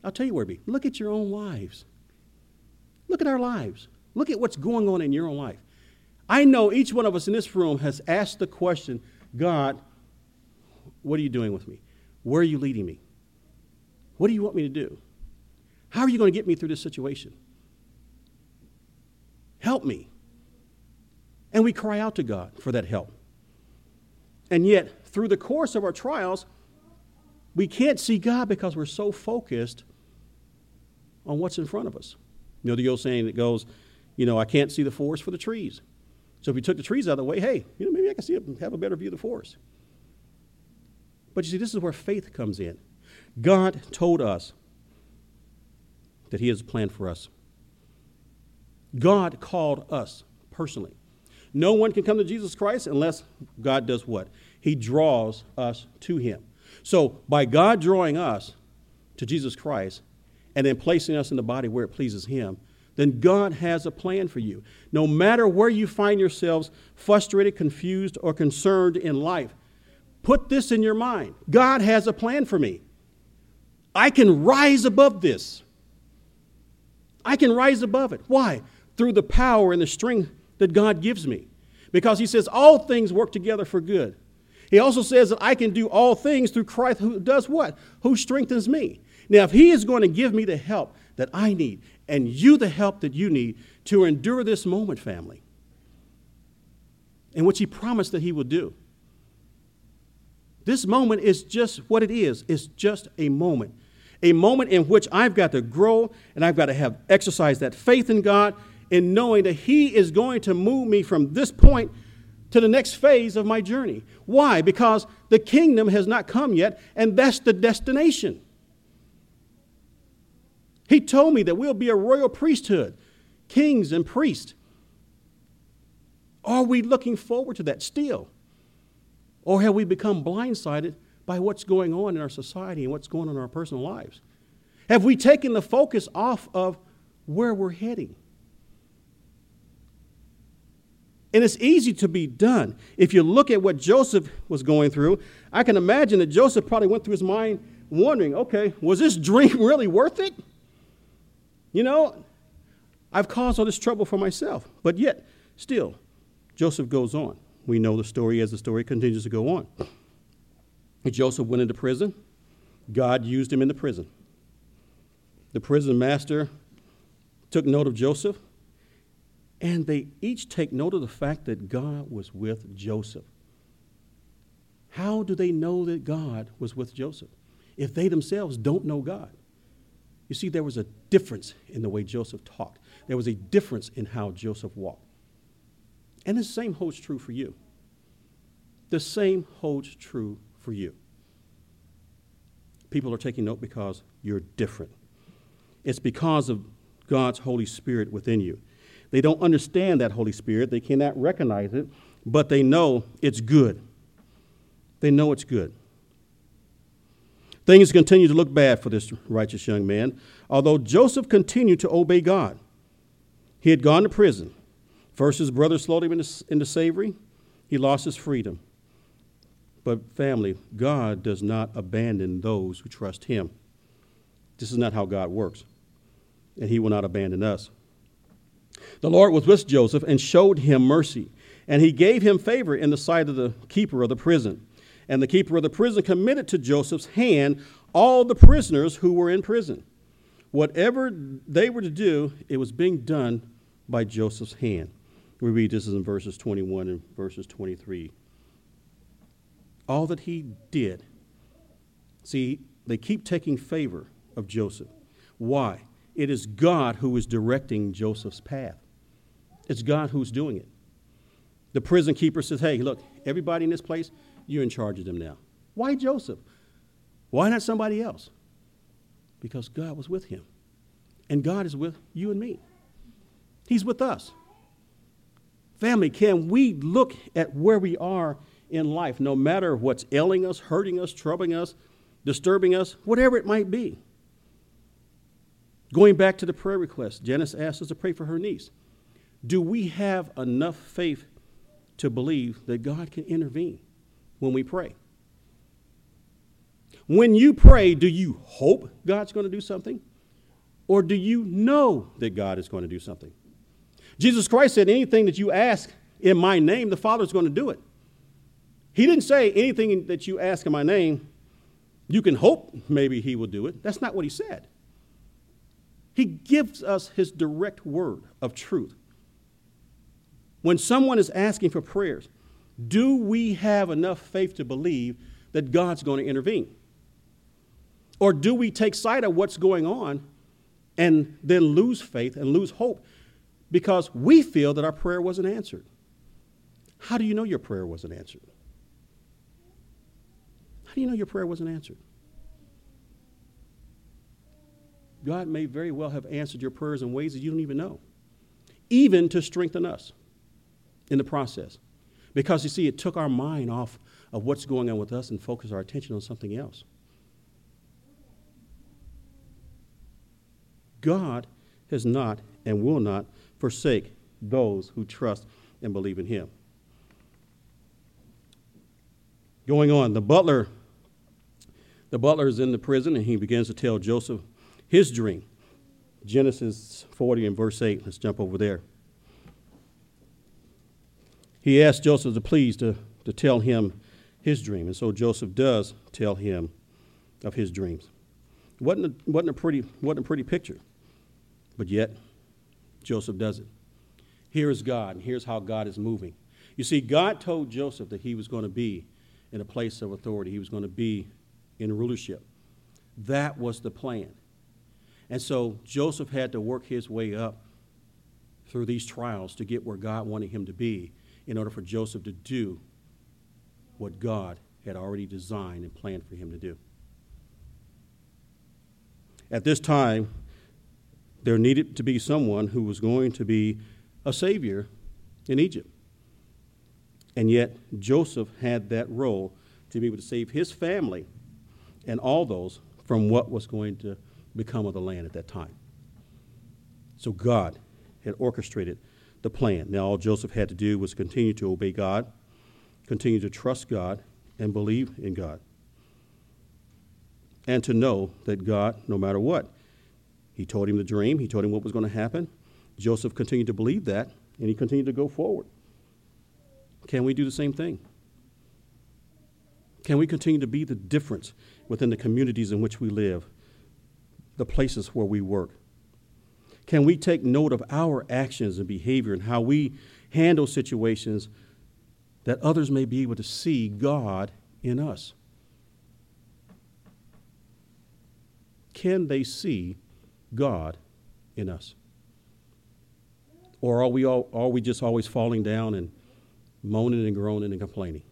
I'll tell you where to be. Look at your own lives. Look at our lives. Look at what's going on in your own life. I know each one of us in this room has asked the question, God, what are you doing with me? Where are you leading me? What do you want me to do? How are you going to get me through this situation? Help me. And we cry out to God for that help. And yet, through the course of our trials, we can't see God because we're so focused on what's in front of us. You know the old saying that goes, you know, I can't see the forest for the trees. So if we took the trees out of the way, hey, you know, maybe I can see it and have a better view of the forest. But you see, this is where faith comes in. God told us that he has a plan for us. God called us personally. No one can come to Jesus Christ unless God does what? He draws us to him. So by God drawing us to Jesus Christ and then placing us in the body where it pleases him, then God has a plan for you. No matter where you find yourselves frustrated, confused, or concerned in life, put this in your mind. God has a plan for me. I can rise above this. I can rise above it. Why? Through the power and the strength that God gives me. Because he says all things work together for good. He also says that I can do all things through Christ who does what? Who strengthens me. Now, if he is going to give me the help that I need and you the help that you need to endure this moment, family, and which he promised that he will do. This moment is just what it is. It's just a moment. A moment in which I've got to grow and I've got to have exercise that faith in God in knowing that he is going to move me from this point to the next phase of my journey. Why? Because the kingdom has not come yet, and that's the destination. He told me that we'll be a royal priesthood, kings and priests. Are we looking forward to that still? Or have we become blindsided by what's going on in our society and what's going on in our personal lives? Have we taken the focus off of where we're heading? And it's easy to be done. If you look at what Joseph was going through, I can imagine that Joseph probably went through his mind wondering, okay, was this dream really worth it? You know, I've caused all this trouble for myself. But yet, still, Joseph goes on. We know the story as the story continues to go on. Joseph went into prison. God used him in the prison. The prison master took note of Joseph, and they each take note of the fact that God was with Joseph. How do they know that God was with Joseph if they themselves don't know God? You see, there was a difference in the way Joseph talked. There was a difference in how Joseph walked. And the same holds true for you. The same holds true for you. People are taking note because you're different. It's because of God's Holy Spirit within you. They don't understand that Holy Spirit. They cannot recognize it, but they know it's good. They know it's good. Things continue to look bad for this righteous young man, although Joseph continued to obey God. He had gone to prison. First, his brother sold him into, into slavery. He lost his freedom. But family, God does not abandon those who trust him. This is not how God works, and he will not abandon us. The Lord was with Joseph and showed him mercy, and he gave him favor in the sight of the keeper of the prison. And the keeper of the prison committed to Joseph's hand all the prisoners who were in prison. Whatever they were to do, it was being done by Joseph's hand. We read this in verses twenty-one and verses twenty-three. All that he did, see, they keep taking favor of Joseph. Why? It is God who is directing Joseph's path. It's God who's doing it. The prison keeper says, hey, look, everybody in this place, you're in charge of them now. Why Joseph? Why not somebody else? Because God was with him. And God is with you and me. He's with us. Family, can we look at where we are in life, no matter what's ailing us, hurting us, troubling us, disturbing us, whatever it might be? Going back to the prayer request, Janice asked us to pray for her niece. Do we have enough faith to believe that God can intervene when we pray? When you pray, do you hope God's going to do something? Or do you know that God is going to do something? Jesus Christ said, anything that you ask in my name, the Father is going to do it. He didn't say anything that you ask in my name, you can hope maybe he will do it. That's not what he said. He gives us his direct word of truth. When someone is asking for prayers, do we have enough faith to believe that God's going to intervene? Or do we take sight of what's going on and then lose faith and lose hope because we feel that our prayer wasn't answered? How do you know your prayer wasn't answered? How do you know your prayer wasn't answered? God may very well have answered your prayers in ways that you don't even know, even to strengthen us in the process. Because, you see, it took our mind off of what's going on with us and focused our attention on something else. God has not and will not forsake those who trust and believe in him. Going on, the butler, the butler is in the prison, and he begins to tell Joseph his dream. Genesis forty and verse eight. Let's jump over there. He asked Joseph to please to, to tell him his dream. And so Joseph does tell him of his dreams. It wasn't a, wasn't a pretty, wasn't a pretty picture. But yet, Joseph does it. Here is God, and here's how God is moving. You see, God told Joseph that he was going to be in a place of authority. He was going to be in rulership. That was the plan. And so Joseph had to work his way up through these trials to get where God wanted him to be in order for Joseph to do what God had already designed and planned for him to do. At this time, there needed to be someone who was going to be a savior in Egypt. And yet, Joseph had that role to be able to save his family and all those from what was going to become of the land at that time. So God had orchestrated the plan. Now, all Joseph had to do was continue to obey God, continue to trust God, and believe in God. And to know that God, no matter what, he told him the dream, he told him what was going to happen. Joseph continued to believe that, and he continued to go forward. Can we do the same thing? Can we continue to be the difference within the communities in which we live, the places where we work? Can we take note of our actions and behavior and how we handle situations that others may be able to see God in us? Can they see God in us? Or are we all, are we just always falling down and moaning and groaning and complaining?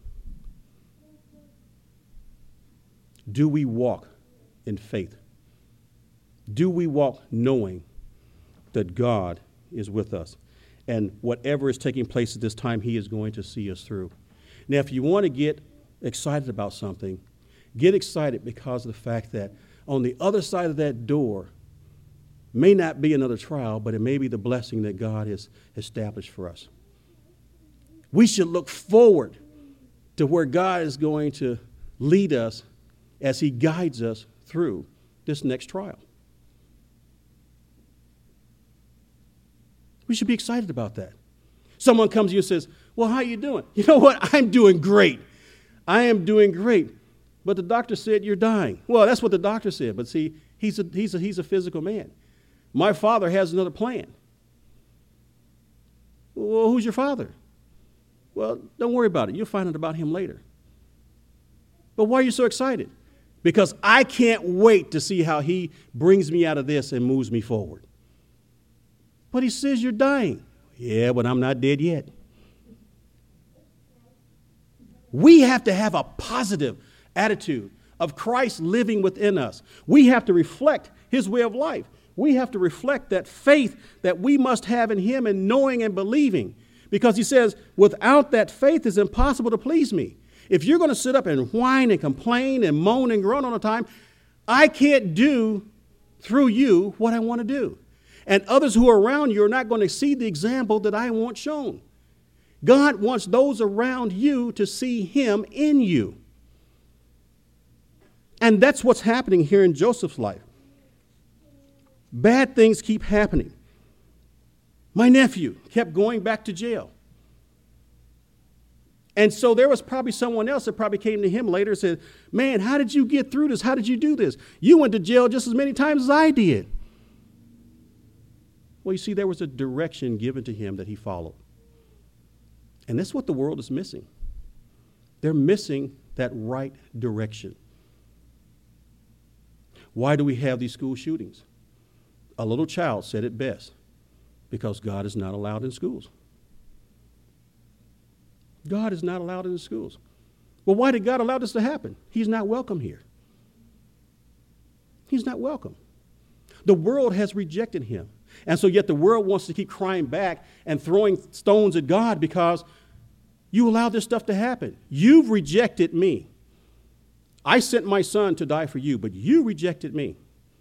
Do we walk in faith? Do we walk knowing that God is with us? And whatever is taking place at this time, he is going to see us through. Now, if you want to get excited about something, get excited because of the fact that on the other side of that door may not be another trial, but it may be the blessing that God has established for us. We should look forward to where God is going to lead us as he guides us through this next trial. We should be excited about that. Someone comes to you and says, well, how you doing? You know what? I'm doing great. I am doing great. But the doctor said you're dying. Well, that's what the doctor said. But see, he's a, he's a, he's a physical man. My father has another plan. Well, who's your father? Well, don't worry about it. You'll find out about him later. But why are you so excited? Because I can't wait to see how he brings me out of this and moves me forward. But he says you're dying. Yeah, but I'm not dead yet. We have to have a positive attitude of Christ living within us. We have to reflect his way of life. We have to reflect that faith that we must have in him and knowing and believing. Because he says, without that faith, it's impossible to please me. If you're going to sit up and whine and complain and moan and groan all the time, I can't do through you what I want to do. And others who are around you are not going to see the example that I want shown. God wants those around you to see him in you. And that's what's happening here in Joseph's life. Bad things keep happening. My nephew kept going back to jail. And so there was probably someone else that probably came to him later and said, man, how did you get through this? How did you do this? You went to jail just as many times as I did. Well, you see, there was a direction given to him that he followed. And that's what the world is missing. They're missing that right direction. Why do we have these school shootings? A little child said it best, because God is not allowed in schools. God is not allowed in the schools. Well, why did God allow this to happen? He's not welcome here. He's not welcome. The world has rejected him. And so yet the world wants to keep crying back and throwing stones at God because you allowed this stuff to happen. You've rejected me. I sent my son to die for you, but you rejected me.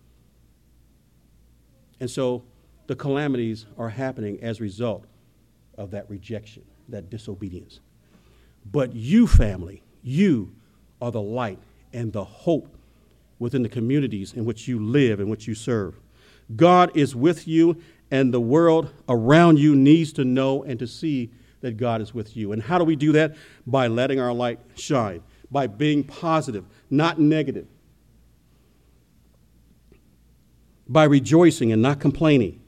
And so the calamities are happening as a result of that rejection, that disobedience. But you, family, you are the light and the hope within the communities in which you live and which you serve. God is with you, and the world around you needs to know and to see that God is with you. And how do we do that? By letting our light shine, by being positive, not negative, by rejoicing and not complaining,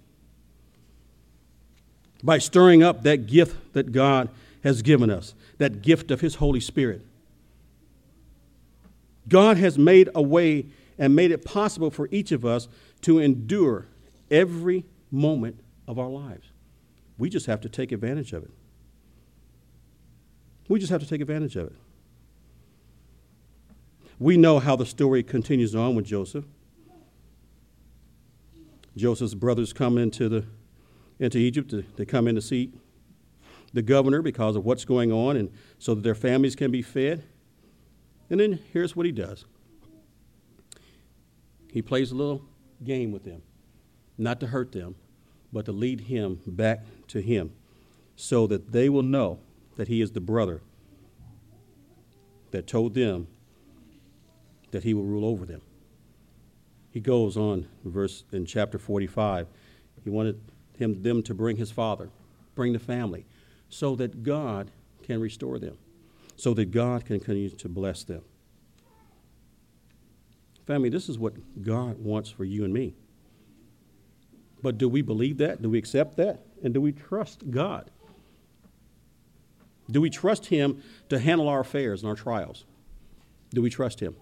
by stirring up that gift that God has given us, that gift of his Holy Spirit. God has made a way and made it possible for each of us to endure every moment of our lives. We just have to take advantage of it. We just have to take advantage of it. We know how the story continues on with Joseph. Joseph's brothers come into the into Egypt. To, they come in to see the governor because of what's going on, and so that their families can be fed. And then here's what he does. He plays a little game with them, not to hurt them, but to lead him back to him so that they will know that he is the brother that told them that he will rule over them. He goes on, verse in chapter forty-five. He wanted him them to bring his father, bring the family, so that God can restore them, so that God can continue to bless them. Family, this is what God wants for you and me. But do we believe that? Do we accept that? And do we trust God? Do we trust him to handle our affairs and our trials? Do we trust him?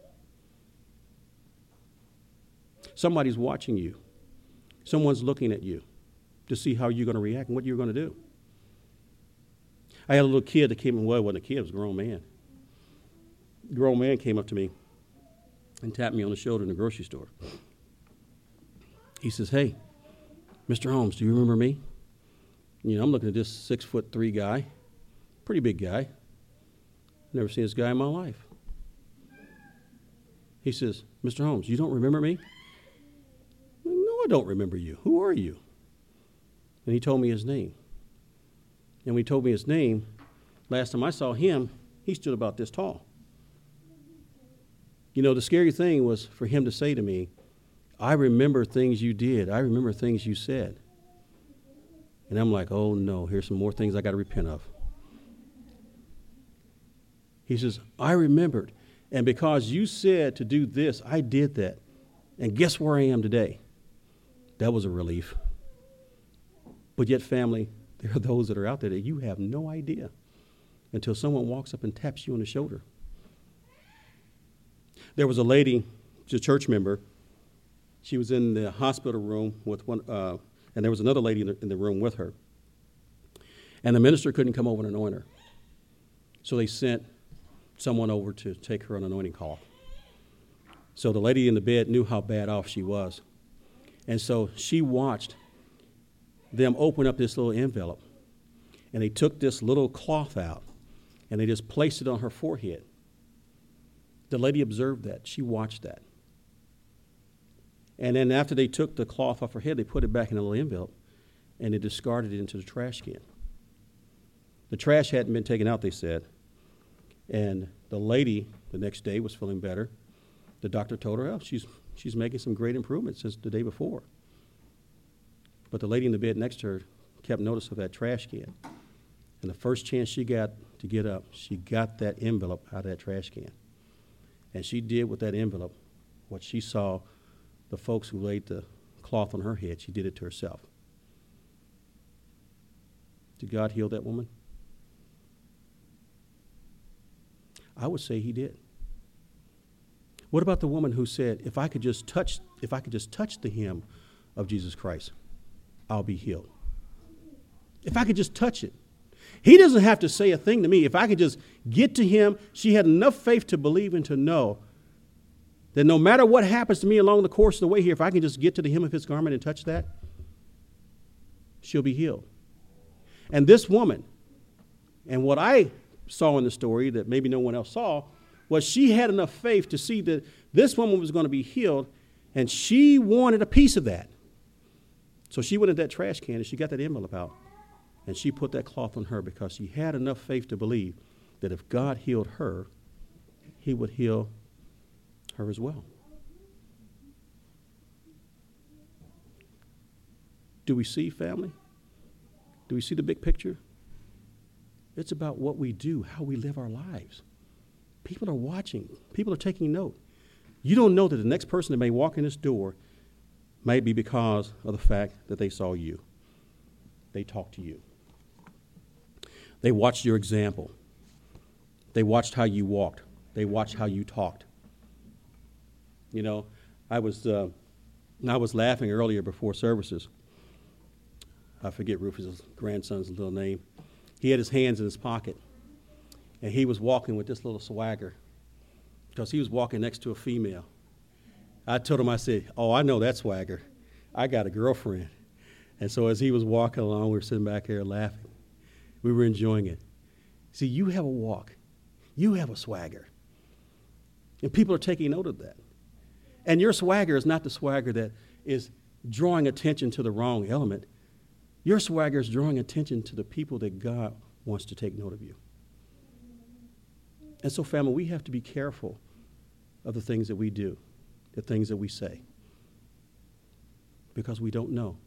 Somebody's watching you. Someone's looking at you to see how you're going to react and what you're going to do. I had a little kid that came in, well, it wasn't a kid, it was a grown man. A grown man came up to me and tapped me on the shoulder in the grocery store. He says, hey, Mister Holmes, do you remember me? You know, I'm looking at this six foot three guy, pretty big guy. Never seen this guy in my life. He says, Mister Holmes, you don't remember me? No, I don't remember you. Who are you? And he told me his name. And when he told me his name, last time I saw him, he stood about this tall. You know, the scary thing was for him to say to me, I remember things you did. I remember things you said. And I'm like, oh, no, here's some more things I got to repent of. He says, I remembered. And because you said to do this, I did that. And guess where I am today? That was a relief. But yet, family, there are those that are out there that you have no idea until someone walks up and taps you on the shoulder. There was a lady, she's a church member. She was in the hospital room with one, uh, and there was another lady in the, in the room with her. And the minister couldn't come over and anoint her. So they sent someone over to take her an anointing call. So the lady in the bed knew how bad off she was. And so she watched them open up this little envelope. And they took this little cloth out, and they just placed it on her forehead. The lady observed that. She watched that. And then after they took the cloth off her head, they put it back in a little envelope, and they discarded it into the trash can. The trash hadn't been taken out, they said. And the lady, the next day, was feeling better. The doctor told her, oh, she's, she's making some great improvements since the day before. But the lady in the bed next to her kept notice of that trash can. And the first chance she got to get up, she got that envelope out of that trash can. And she did with that envelope what she saw the folks who laid the cloth on her head, she did it to herself. Did God heal that woman? I would say he did. What about the woman who said, if I could just touch, if I could just touch the hem of Jesus Christ, I'll be healed. If I could just touch it. He doesn't have to say a thing to me. If I could just get to him, she had enough faith to believe and to know that no matter what happens to me along the course of the way here, if I can just get to the hem of his garment and touch that, she'll be healed. And this woman, and what I saw in the story that maybe no one else saw, was she had enough faith to see that this woman was going to be healed, and she wanted a piece of that. So she went in that trash can and she got that envelope out, and she put that cloth on her because she had enough faith to believe that if God healed her, he would heal her as well. Do we see, family? Do we see the big picture? It's about what we do, how we live our lives. People are watching. People are taking note. You don't know that the next person that may walk in this door may be because of the fact that they saw you. They talked to you. They watched your example. They watched how you walked. They watched how you talked. You know, I was uh, I was laughing earlier before services. I forget Rufus' grandson's little name. He had his hands in his pocket, and he was walking with this little swagger because he was walking next to a female. I told him, I said, oh, I know that swagger. I got a girlfriend. And so as he was walking along, we were sitting back here laughing. We were enjoying it. See, you have a walk. You have a swagger. And people are taking note of that. And your swagger is not the swagger that is drawing attention to the wrong element. Your swagger is drawing attention to the people that God wants to take note of you. And so, family, we have to be careful of the things that we do, the things that we say, because we don't know.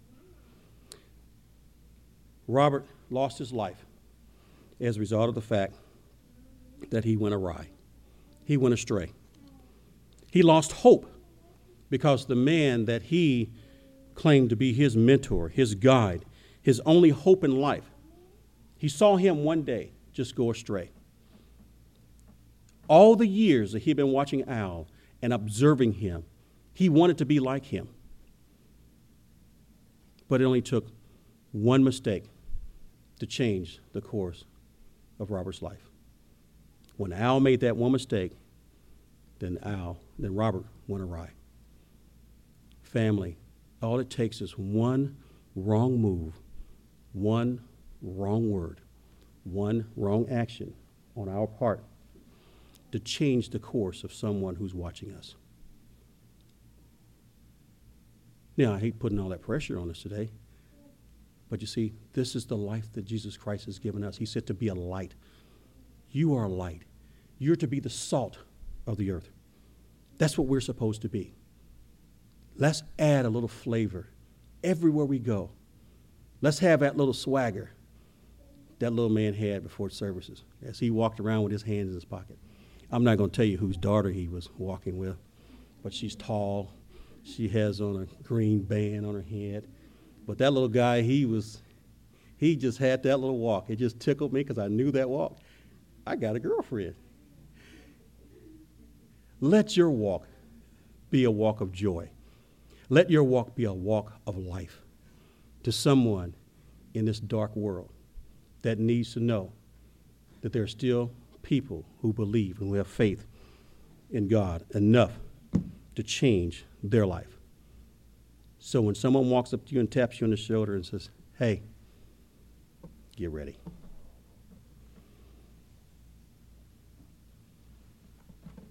Robert lost his life as a result of the fact that he went awry. He went astray. He lost hope because the man that he claimed to be his mentor, his guide, his only hope in life, he saw him one day just go astray. All the years that he'd been watching Al and observing him, he wanted to be like him. But it only took one mistake to change the course of Robert's life. When Al made that one mistake, then Al, then Robert went awry. Family, all it takes is one wrong move, one wrong word, one wrong action on our part to change the course of someone who's watching us. Now, I hate putting all that pressure on us today, but you see, this is the life that Jesus Christ has given us. He said to be a light. You are a light. You're to be the salt of the earth. That's what we're supposed to be. Let's add a little flavor everywhere we go. Let's have that little swagger that little man had before services as he walked around with his hands in his pocket. I'm not going to tell you whose daughter he was walking with, but she's tall. She has on a green band on her head. But that little guy, he was, he just had that little walk. It just tickled me because I knew that walk. I got a girlfriend. Let your walk be a walk of joy. Let your walk be a walk of life to someone in this dark world that needs to know that there are still people who believe and who have faith in God enough to change their life. So when someone walks up to you and taps you on the shoulder and says, hey, get ready.